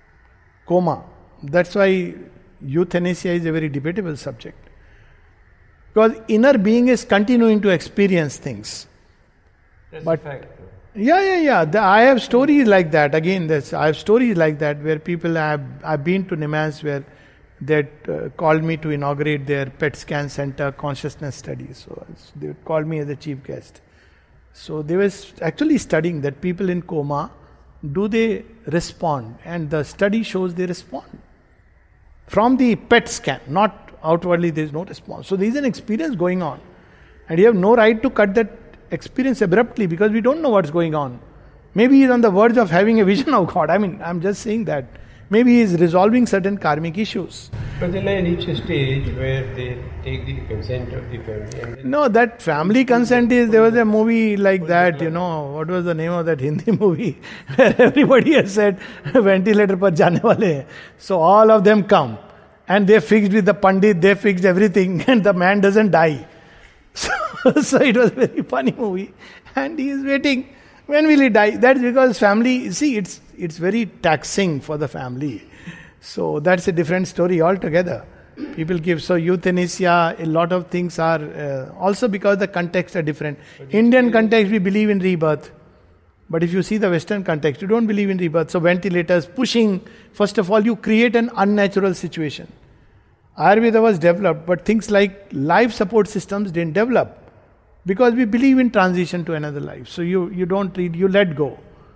Coma. That's why euthanasia is a very debatable subject. Because inner being is continuing to experience things. That's but a fact. yeah, yeah, yeah. The, I have stories like that. Again, there's, I have stories like that where people have. I've been to Nimas where they uh, called me to inaugurate their P E T scan center consciousness studies. So they called me as a chief guest. So they were actually studying that people in coma, do they respond? And the study shows they respond. From the P E T scan, not outwardly there is no response. So there is an experience going on. And you have no right to cut that experience abruptly because we don't know what's going on. Maybe he is on the verge of having a vision of God. I mean, I'm just saying that. Maybe he is resolving certain karmic issues. But then I reach a stage where they take the consent of the family. And then No, that family consent is, there was a movie like that, you know, what was the name of that Hindi movie? Where everybody has said, ventilator par jaane wale hai. So all of them come. And they fixed with the Pandit, they fixed everything, and the man doesn't die. So, so it was a very funny movie. And he is waiting. When will he die? That's because family, see, it's it's very taxing for the family. So that's a different story altogether. People give, so euthanasia, a lot of things are, uh, also because the contexts are different. Indian context, we believe in rebirth. But if you see the Western context, you don't believe in rebirth. So ventilators, pushing, first of all, you create an unnatural situation. Ayurveda was developed, but things like life support systems didn't develop. Because we believe in transition to another life. So you, you don't read, you let go.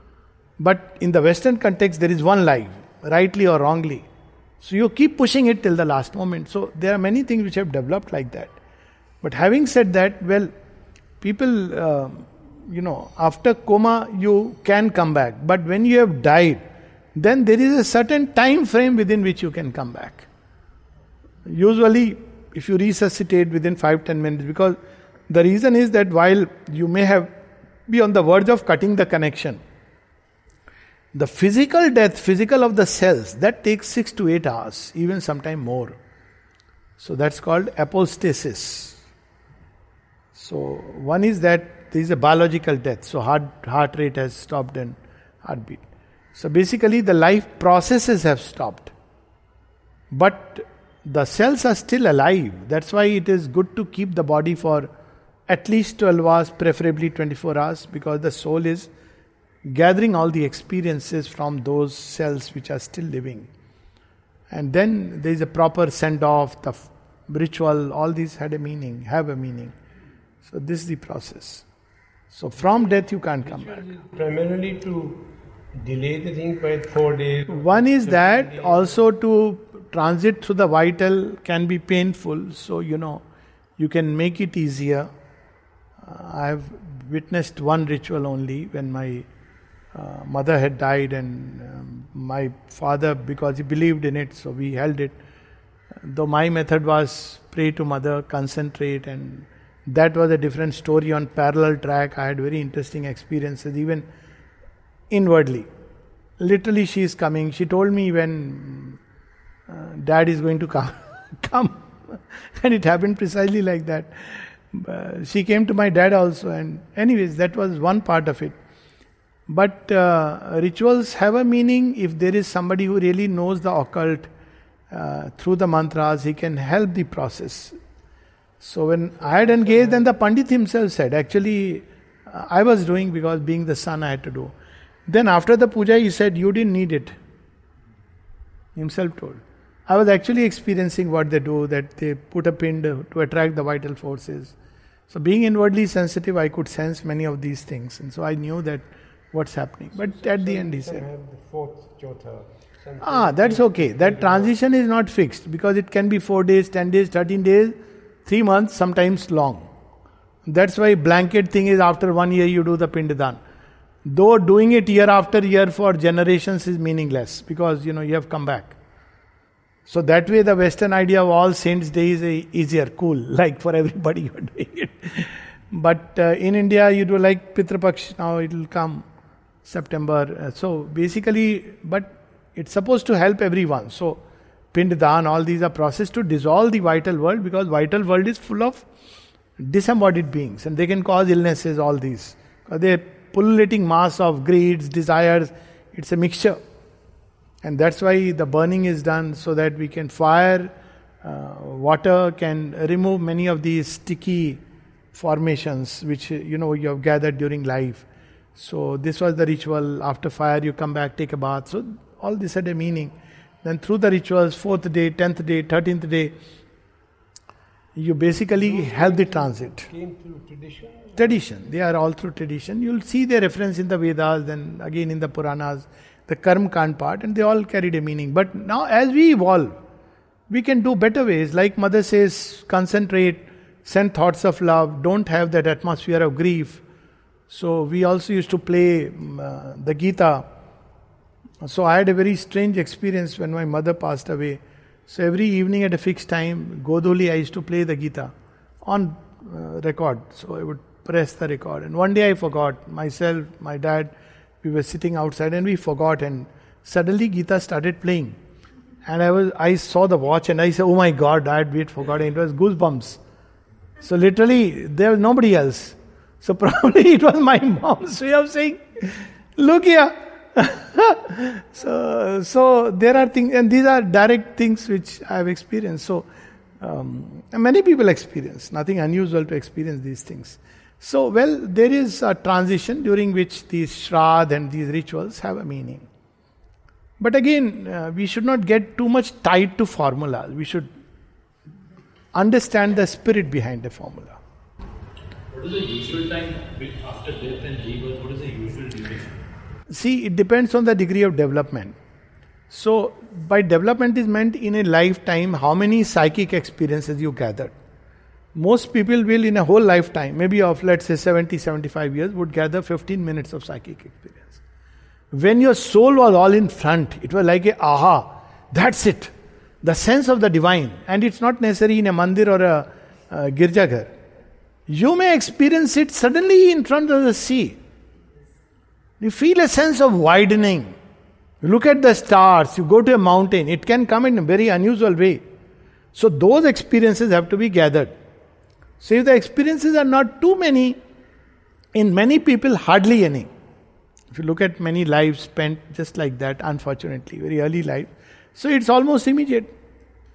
But in the Western context, there is one life, rightly or wrongly. So you keep pushing it till the last moment. So there are many things which have developed like that. But having said that, well, people... Uh, you know, after coma, you can come back. But when you have died, then there is a certain time frame within which you can come back. Usually, if you resuscitate within five to ten minutes, because the reason is that while you may have be on the verge of cutting the connection, the physical death, physical of the cells, that takes six to eight hours, even sometime more. So that's called apostasis. So one is that there is a biological death, so heart, heart rate has stopped and heartbeat. So basically the life processes have stopped. But the cells are still alive. That's why it is good to keep the body for at least twelve hours, preferably twenty-four hours, because the soul is gathering all the experiences from those cells which are still living. And then there is a proper send-off, the f- ritual, all these had a meaning, have a meaning. So this is the process. So from death you can't come back. Primarily to delay the thing by four days. One is that also to transit through the vital can be painful. So, you know, you can make it easier. Uh, I have witnessed one ritual only when my uh, mother had died, and um, my father, because he believed in it, so we held it. Though my method was pray to mother, concentrate, and that was a different story on parallel track. I had very interesting experiences, even inwardly. Literally, she is coming. She told me when uh, dad is going to come, come, and it happened precisely like that. Uh, she came to my dad also, and anyways, that was one part of it. But uh, rituals have a meaning. If there is somebody who really knows the occult uh, through the mantras, he can help the process. So when I had engaged, then the Pandit himself said, actually, uh, I was doing because being the son I had to do. Then after the puja, he said, you didn't need it. Himself told. I was actually experiencing what they do, that they put a pin to attract the vital forces. So being inwardly sensitive, I could sense many of these things. And so I knew that what's happening. But So- at so the you end he can said, have the fourth jotha. something ah, that's okay. That transition is not fixed, because it can be four days, ten days, thirteen days, three months, sometimes long. That's why blanket thing is after one year you do the Pindadan. Though doing it year after year for generations is meaningless, because you know you have come back. So that way the Western idea of all saints' day is a easier, cool, like for everybody you are doing it. But uh, in India you do like Pitra Paksh, now it will come September. Uh, so basically, but it's supposed to help everyone. So Pindadan, all these are process to dissolve the vital world, because vital world is full of disembodied beings and they can cause illnesses, all these. They're pullulating mass of greeds, desires, it's a mixture. And that's why the burning is done, so that we can fire, uh, water can remove many of these sticky formations which you know you have gathered during life. So this was the ritual. After fire you come back, take a bath. So all this had a meaning. Then through the rituals, fourth day, tenth day, thirteenth day, you basically help the transit. Came through tradition. Tradition. They are all through tradition. You'll see their reference in the Vedas, then again in the Puranas, the Karma Kand part, and they all carried a meaning. But now as we evolve, we can do better ways. Like Mother says, concentrate, send thoughts of love, don't have that atmosphere of grief. So we also used to play um, uh, the Gita. So I had a very strange experience when my mother passed away. So every evening at a fixed time, Godoli, I used to play the Gita on uh, record. So I would press the record. And one day I forgot. Myself, my dad, we were sitting outside and we forgot. And suddenly Gita started playing. And I was, I saw the watch and I said, oh my God, I had forgotten. It was goosebumps. So literally, there was nobody else. So probably it was my mom's way of saying, look here. so, so there are things, and these are direct things which I have experienced. So um, many people experience, nothing unusual to experience these things. So, well, there is a transition during which these Shraddh and these rituals have a meaning. But again, uh, we should not get too much tied to formulas. We should understand the spirit behind the formula. What is the usual time after death and rebirth? What is the usual duration? See, it depends on the degree of development. So, by development is meant in a lifetime, how many psychic experiences you gathered. Most people will, in a whole lifetime, maybe of let's say seventy, seventy-five years, would gather fifteen minutes of psychic experience. When your soul was all in front, it was like a aha, that's it. The sense of the divine. And it's not necessarily in a mandir or a, a girjaghar. You may experience it suddenly in front of the sea. You feel a sense of widening. You look at the stars, you go to a mountain, it can come in a very unusual way. So those experiences have to be gathered. So if the experiences are not too many, in many people hardly any. If you look at many lives spent just like that, unfortunately, very early life. So it's almost immediate.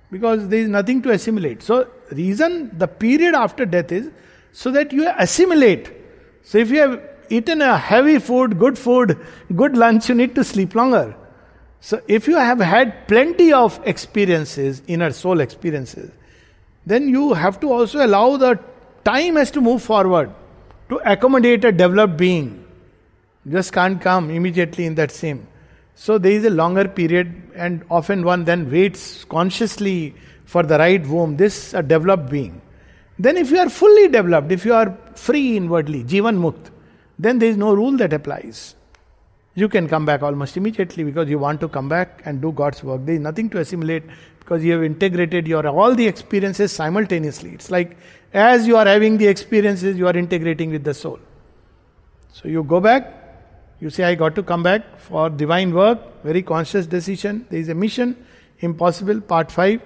because there is nothing to assimilate. So, reason the period after death is so that you assimilate. So, if you have eaten a heavy food, good food, good lunch, you need to sleep longer. So, if you have had plenty of experiences, inner soul experiences, then you have to also allow the time has to move forward to accommodate a developed being. Just can't come immediately in that same. So there is a longer period, and often one then waits consciously for the right womb. This a developed being. Then if you are fully developed, if you are free inwardly, Jivan Mukt, then there is no rule that applies. You can come back almost immediately because you want to come back and do God's work. There is nothing to assimilate because you have integrated your all the experiences simultaneously. It's like as you are having the experiences, you are integrating with the soul. So you go back, you say, I got to come back for divine work, very conscious decision. There is a mission, impossible, part five.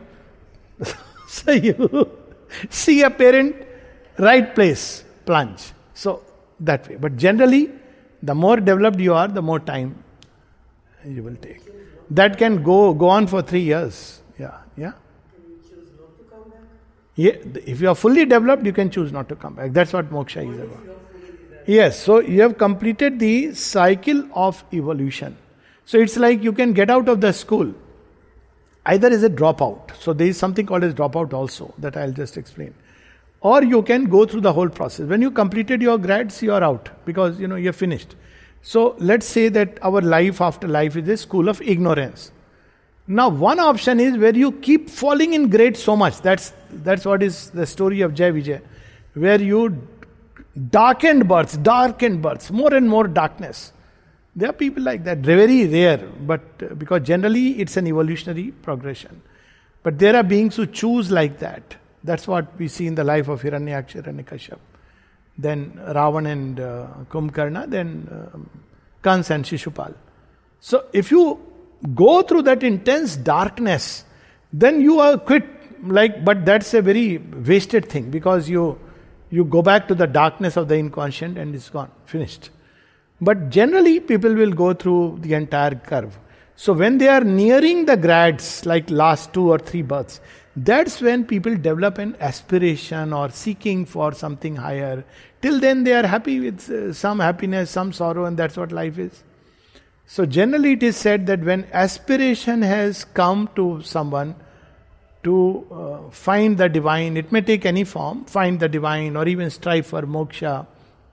So you see a parent, right place, plunge. So that way. But generally, the more developed you are, the more time you will take. That can go go on for three years. Yeah, yeah. Can you choose not to come back? Yeah, if you are fully developed, you can choose not to come back. That's what moksha is about. Yes, so you have completed the cycle of evolution. So it's like you can get out of the school either as a dropout. So there is something called as dropout also that I'll just explain. Or you can go through the whole process. When you completed your grads, you are out because you know you're finished. So let's say that our life after life is a school of ignorance. Now one option is where you keep falling in grades so much. That's that's what is the story of Jai Vijay. Where you darkened births, darkened births, more and more darkness. There are people like that, very rare, but uh, because generally it's an evolutionary progression. But there are beings who choose like that. That's what we see in the life of Hiranyaksha, Hiranyakashipu. Then Ravan and uh, Kumbhakarna, then um, Kans and Shishupal. So if you go through that intense darkness, then you are quit. Like, but that's a very wasted thing because you you go back to the darkness of the inconscient and it's gone, finished. But generally people will go through the entire curve. So when they are nearing the grads, like last two or three births, that's when people develop an aspiration or seeking for something higher. Till then they are happy with uh, some happiness, some sorrow, and that's what life is. So generally it is said that when aspiration has come to someone to uh, find the divine, it may take any form, find the divine or even strive for moksha.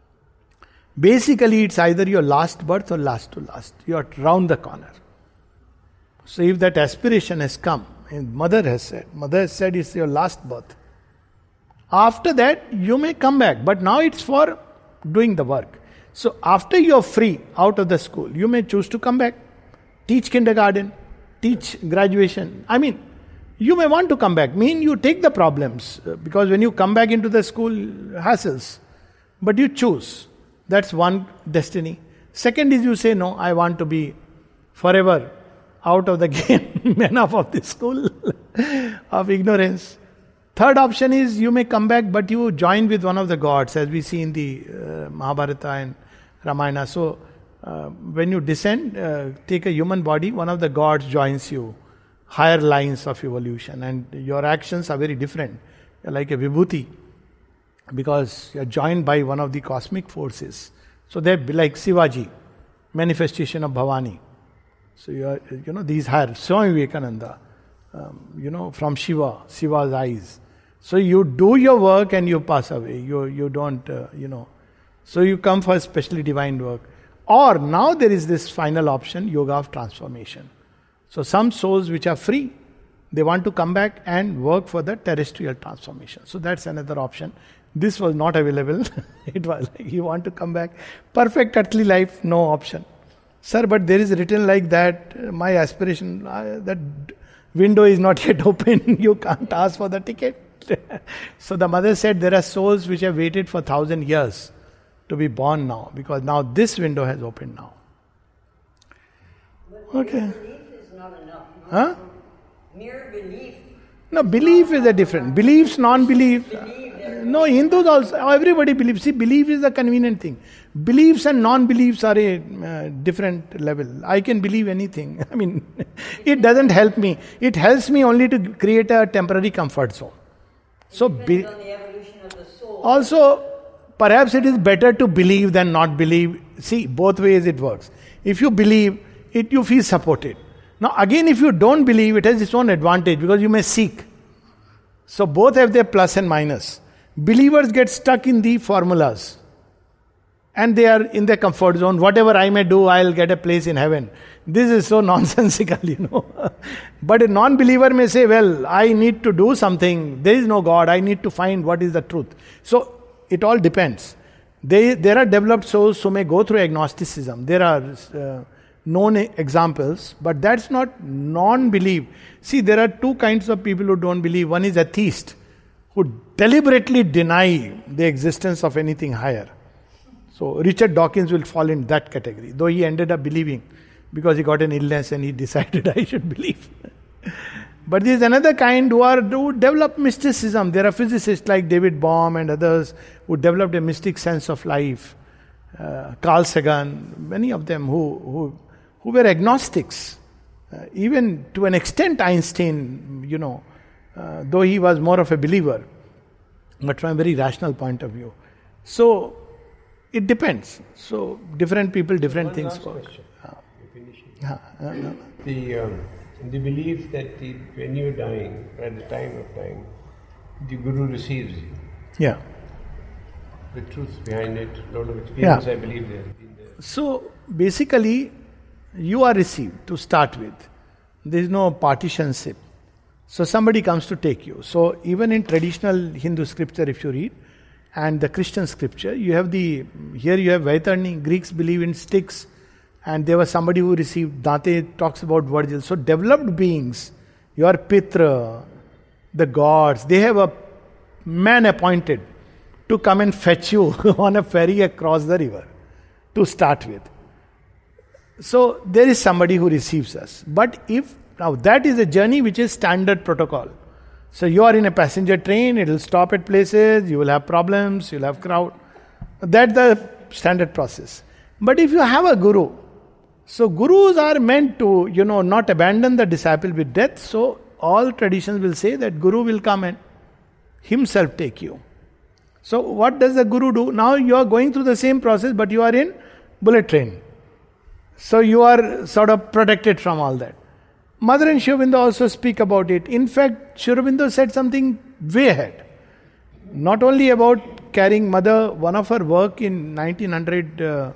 Basically it's either your last birth or last to last. You are round the corner. So if that aspiration has come, and mother has said, mother has said it's your last birth. After that you may come back, but now it's for doing the work. So after you are free out of the school, you may choose to come back, teach kindergarten, teach graduation. I mean, you may want to come back, mean you take the problems, because when you come back into the school, hassles. But you choose. That's one destiny. Second is you say, no, I want to be forever out of the game, enough of this school of ignorance. Third option is you may come back, but you join with one of the gods, as we see in the uh, Mahabharata and Ramayana. So, uh, when you descend, uh, take a human body, one of the gods joins you. Higher lines of evolution, and your actions are very different. You're like a vibhuti, because you're joined by one of the cosmic forces. So they're like Shivaji, manifestation of Bhavani. So you are, you know, these higher, Swami Vivekananda, um, you know, from Shiva, Shiva's eyes. So you do your work and you pass away. You you don't, uh, you know. So you come for specially divine work. Or now there is this final option, yoga of transformation. So some souls which are free, they want to come back and work for the terrestrial transformation. So that's another option. This was not available. It was like you want to come back. Perfect earthly life, no option. Sir, but there is written like that, my aspiration, uh, that window is not yet open. You can't ask for the ticket. So the mother said there are souls which have waited for thousand years to be born now, because now this window has opened now. Okay. Not enough. Huh? Mere belief. No, belief is a different. Beliefs, non-belief. Believe that No, Hindus also, everybody believes. See, belief is a convenient thing. Beliefs and non-beliefs are a uh, different level. I can believe anything. I mean, it doesn't help me. It helps me only to create a temporary comfort zone. So, be, on the evolution of the soul. also, perhaps it is better to believe than not believe. See, both ways it works. If you believe, it you feel supported. Now, again, if you don't believe, it has its own advantage because you may seek. So, both have their plus and minus. Believers get stuck in the formulas and they are in their comfort zone. Whatever I may do, I'll get a place in heaven. This is so nonsensical, you know. But a non-believer may say, well, I need to do something. There is no God. I need to find what is the truth. So, it all depends. They, there are developed souls who may go through agnosticism. There are uh, known examples, but that's not non-belief. See, there are two kinds of people who don't believe. One is atheist, who deliberately deny the existence of anything higher. So Richard Dawkins will fall in that category, though he ended up believing because he got an illness and he decided I should believe. But there is another kind who are who develop mysticism. There are physicists like David Bohm and others who developed a mystic sense of life. Uh, Carl Sagan, many of them who who, who were agnostics. Uh, even to an extent, Einstein, you know, uh, though he was more of a believer, but from a very rational point of view. So, it depends. So, different people, different One things. last work. question. Uh, You finish it. uh, uh, uh. The, um, the belief that the, when you're dying, at the time of dying, the Guru receives you. Yeah. The truth behind it, a lot of experience, I believe, there has been there. So, basically, you are received to start with. There is no partisanship. So, somebody comes to take you. So, even in traditional Hindu scripture, if you read, and the Christian scripture, you have the, here you have Vaitarni, Greeks believe in sticks, and there was somebody who received, Dante talks about Virgil. So, developed beings, your Pitra, the gods, they have a man appointed to come and fetch you on a ferry across the river to start with. So there is somebody who receives us. But if, now that is a journey which is standard protocol. So you are in a passenger train, it will stop at places, you will have problems, you will have crowd. That's the standard process. But if you have a guru, so gurus are meant to, you know, not abandon the disciple with death. So all traditions will say that guru will come and himself take you. So what does the guru do? Now you are going through the same process, but you are in bullet train. So you are sort of protected from all that. Mother and Sri Aurobindo also speak about it. In fact, Sri Aurobindo said something way ahead. Not only about carrying mother, one of her work in nineteen hundred, uh,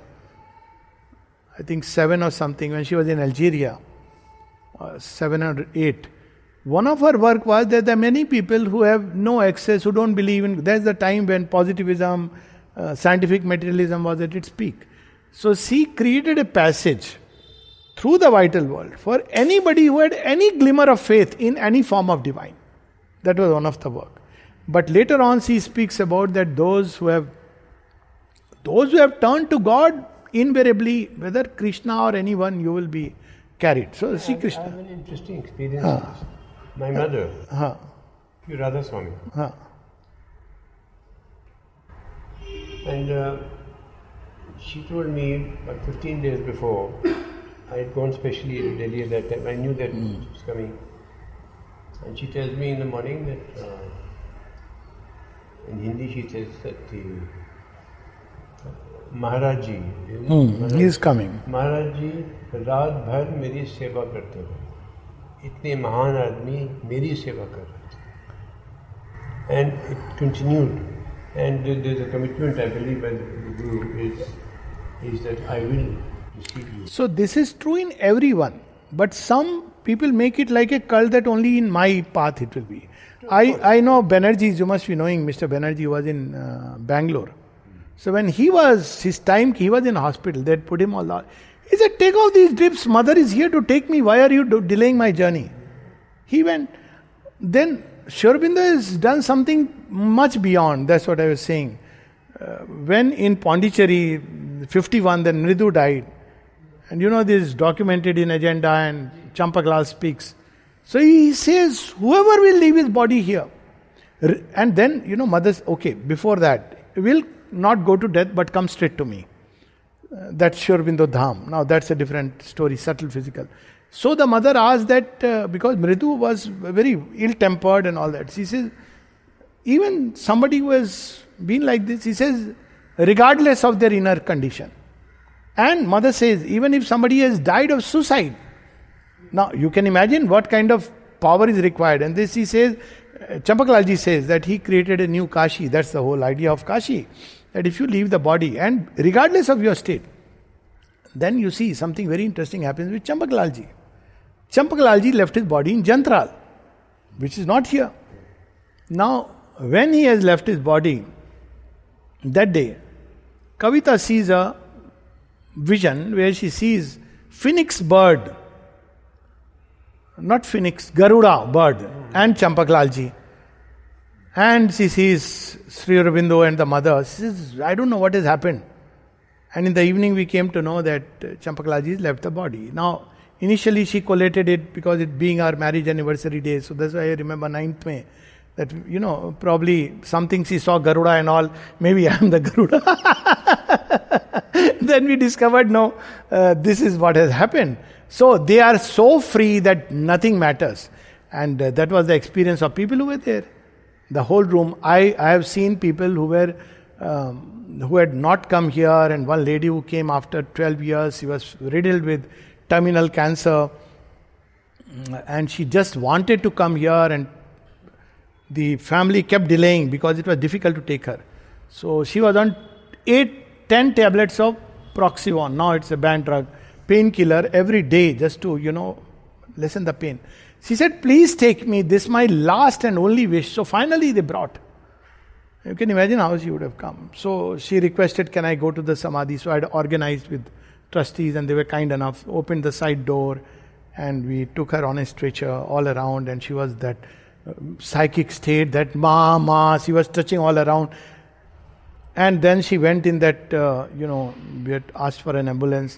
I think seven or something, when she was in Algeria, uh, seven or eight. One of her work was that there are many people who have no access, who don't believe in, there's the time when positivism, uh, scientific materialism was at its peak. So she created a passage through the vital world for anybody who had any glimmer of faith in any form of divine. That was one of the work. But later on she speaks about that those who have those who have turned to God, invariably, whether Krishna or anyone, you will be carried. So see I Krishna. have an interesting experience Huh. with this. My mother, Huh. Radha Swami, Huh. and uh, she told me about fifteen days before, I had gone specially to Delhi at that time, I knew that Mm. it was coming. And she tells me in the morning that, uh, in Hindi she says that the Maharaj Ji, Hmm. He is coming. महाराज जी रात भर मेरी सेवा करते हो, इतने महान आदमी मेरी सेवा कर रहे थे. And it continued, and there's a commitment I believe by the Guru is, is that I will receive you. So this is true in everyone, but some people make it like a cult that only in my path it will be. I, I know Banerjee, you must be knowing Mister Banerjee was in uh, Bangalore. So when he was, his time, he was in hospital, they had put him all out. He said, take off these drips, mother is here to take me, why are you do- delaying my journey? He went. Then Sri Aurobindo has done something much beyond, that's what I was saying. Uh, when in Pondicherry, fifty-one, then Mridu died. And you know this is documented in Agenda and Champaklal speaks. So he says, whoever will leave his body here, And then, you know, mothers, okay, before that, will not go to death but come straight to me. Uh, that's Sri Aurobindo Dham. Now that's a different story, subtle physical. So the mother asked that, uh, because Mridu was very ill-tempered and all that. She says, even somebody who has been like this, he says, regardless of their inner condition. And mother says, even if somebody has died of suicide, now you can imagine what kind of power is required. And this he says, Champakalji says that he created a new Kashi. That's the whole idea of Kashi. That if you leave the body, and regardless of your state, then you see something very interesting happens with Champakalji. Champakalji left his body in Jantral, which is not here. Now, when he has left his body, that day, Kavita sees a vision where she sees phoenix bird, not phoenix, Garuda bird, and Champakalji. And she sees Sri Aurobindo and the mother. She says, I don't know what has happened. And in the evening we came to know that Champakalji has left the body. Now, initially she collated it because it being our marriage anniversary day. So that's why I remember ninth May. That, you know, probably something she saw Garuda and all. Maybe I am the Garuda. Then we discovered, no, uh, this is what has happened. So they are so free that nothing matters. And uh, that was the experience of people who were there. The whole room. I, I have seen people who were um, who had not come here, and one lady who came after twelve years, she was riddled with terminal cancer, and she just wanted to come here, and the family kept delaying because it was difficult to take her. So she was on eight, ten tablets of Proxivon. Now it's a banned drug, painkiller every day just to, you know, lessen the pain. She said, please take me, this is my last and only wish. So finally they brought. You can imagine how she would have come. So she requested, can I go to the Samadhi? So I had organized with trustees and they were kind enough, opened the side door and we took her on a stretcher all around, and she was that uh, psychic state, that ma, ma, she was touching all around. And then she went in that, uh, you know, we had asked for an ambulance.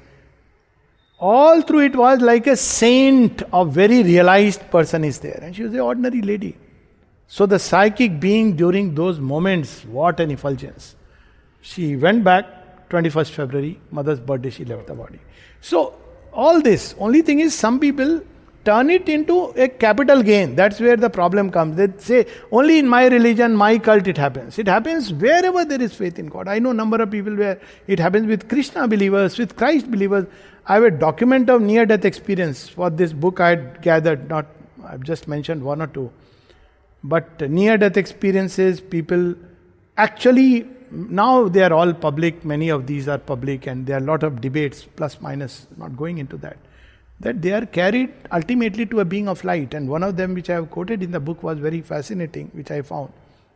All through it was like a saint, a very realized person is there. And she was an ordinary lady. So the psychic being during those moments, what an effulgence. She went back, twenty-first February, mother's birthday, she left the body. So all this, only thing is some people turn it into a capital gain. That's where the problem comes. They say, only in my religion, my cult it happens. It happens wherever there is faith in God. I know a number of people where it happens with Krishna believers, with Christ believers. I have a document of near-death experience. For this book I had gathered, not, I've just mentioned one or two. But near-death experiences, people actually, now they are all public, many of these are public, and there are a lot of debates, plus minus, not going into that. That they are carried ultimately to a being of light. And one of them which I have quoted in the book was very fascinating, which I found.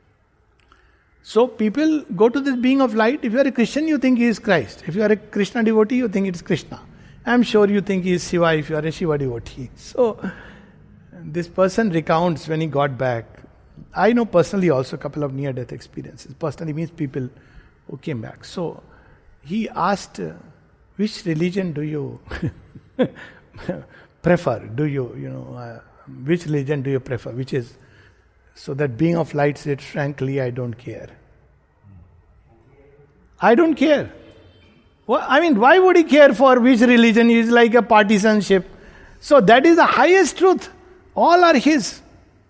So people go to this being of light. If you are a Christian, you think he is Christ. If you are a Krishna devotee, you think it is Krishna. I am sure you think he is Shiva if you are a Shiva devotee. So this person recounts when he got back. I know personally also a couple of near-death experiences. Personally means people who came back. So he asked, which religion do you prefer? Do you, you know, uh, which religion do you prefer? Which is, so that being of light said, frankly, I don't care. I don't care. Well, I mean, why would he care for which religion? He is like a partisanship. So that is the highest truth. All are his.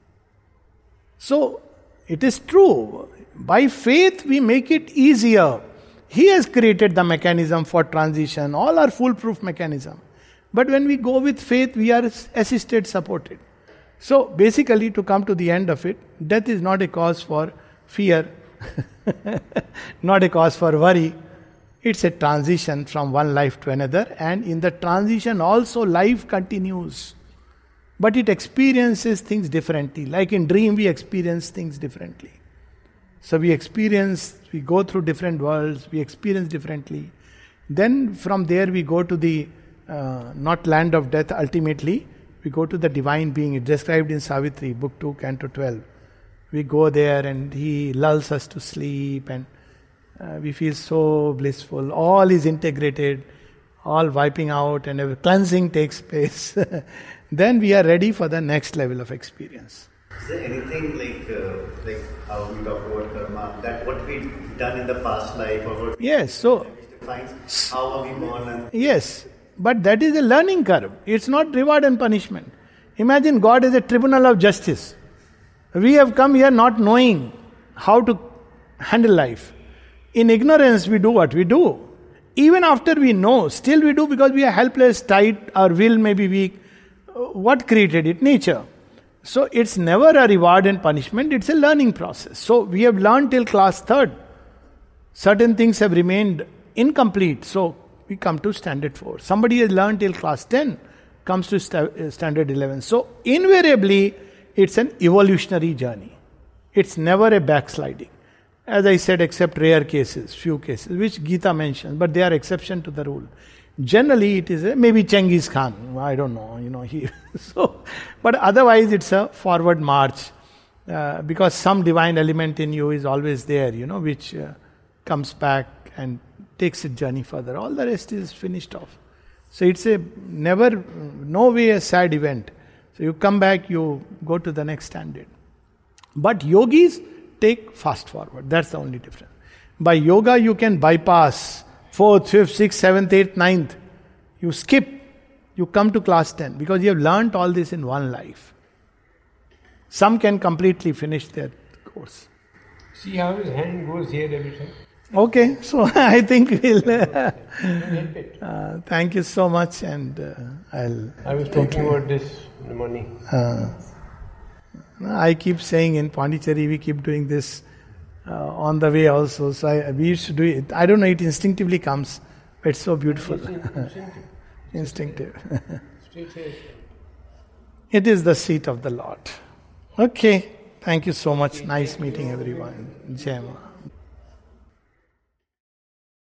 So it is true. By faith we make it easier. He has created the mechanism for transition. All are foolproof mechanism. But when we go with faith, we are assisted, supported. So basically, to come to the end of it, death is not a cause for fear, not a cause for worry. It's a transition from one life to another, and in the transition also life continues. But it experiences things differently. Like in dream, we experience things differently. So we experience, we go through different worlds, we experience differently. Then from there we go to the uh, not land of death ultimately. We go to the divine being. It's described in Savitri, book two, canto twelve. We go there and he lulls us to sleep and uh, we feel so blissful. All is integrated, all wiping out and a cleansing takes place. Then we are ready for the next level of experience. Is there anything like uh, like how we talk about karma, that what we've done in the past life or what Yes, so defines how are we born and yes, but that is a learning curve. It's not reward and punishment. Imagine God is a tribunal of justice. We have come here not knowing how to handle life. In ignorance, we do what we do. Even after we know, still we do because we are helpless, tight, our will may be weak. What created it? Nature. So it's never a reward and punishment, it's a learning process. So we have learned till class third. Certain things have remained incomplete, so we come to standard four. Somebody has learned till class ten, comes to sta- standard eleven. So invariably, it's an evolutionary journey. It's never a backsliding. As I said, except rare cases, few cases, which Gita mentions, but they are exception to the rule. Generally, it is a, maybe Genghis Khan, I don't know, you know, he, so, but otherwise it's a forward march, uh, because some divine element in you is always there, you know, which uh, comes back and takes a journey further. All the rest is finished off. So it's a never, no way a sad event. So you come back, you go to the next standard. But yogis take fast forward. That's the only difference. By yoga, you can bypass fourth, fifth, sixth, seventh, eighth, ninth. You skip. You come to class ten because you have learnt all this in one life. Some can completely finish their course. See how his hand goes here every time? Okay, so I think we'll. Uh, uh, thank you so much, and uh, I'll. I was talking about this in the morning. Uh, I keep saying in Pondicherry we keep doing this uh, on the way also. So I, we used to do it. I don't know, it instinctively comes, but it's so beautiful. Instinctive. It is the seat of the Lord. Okay, thank you so much. Nice meeting everyone. Jai Ma.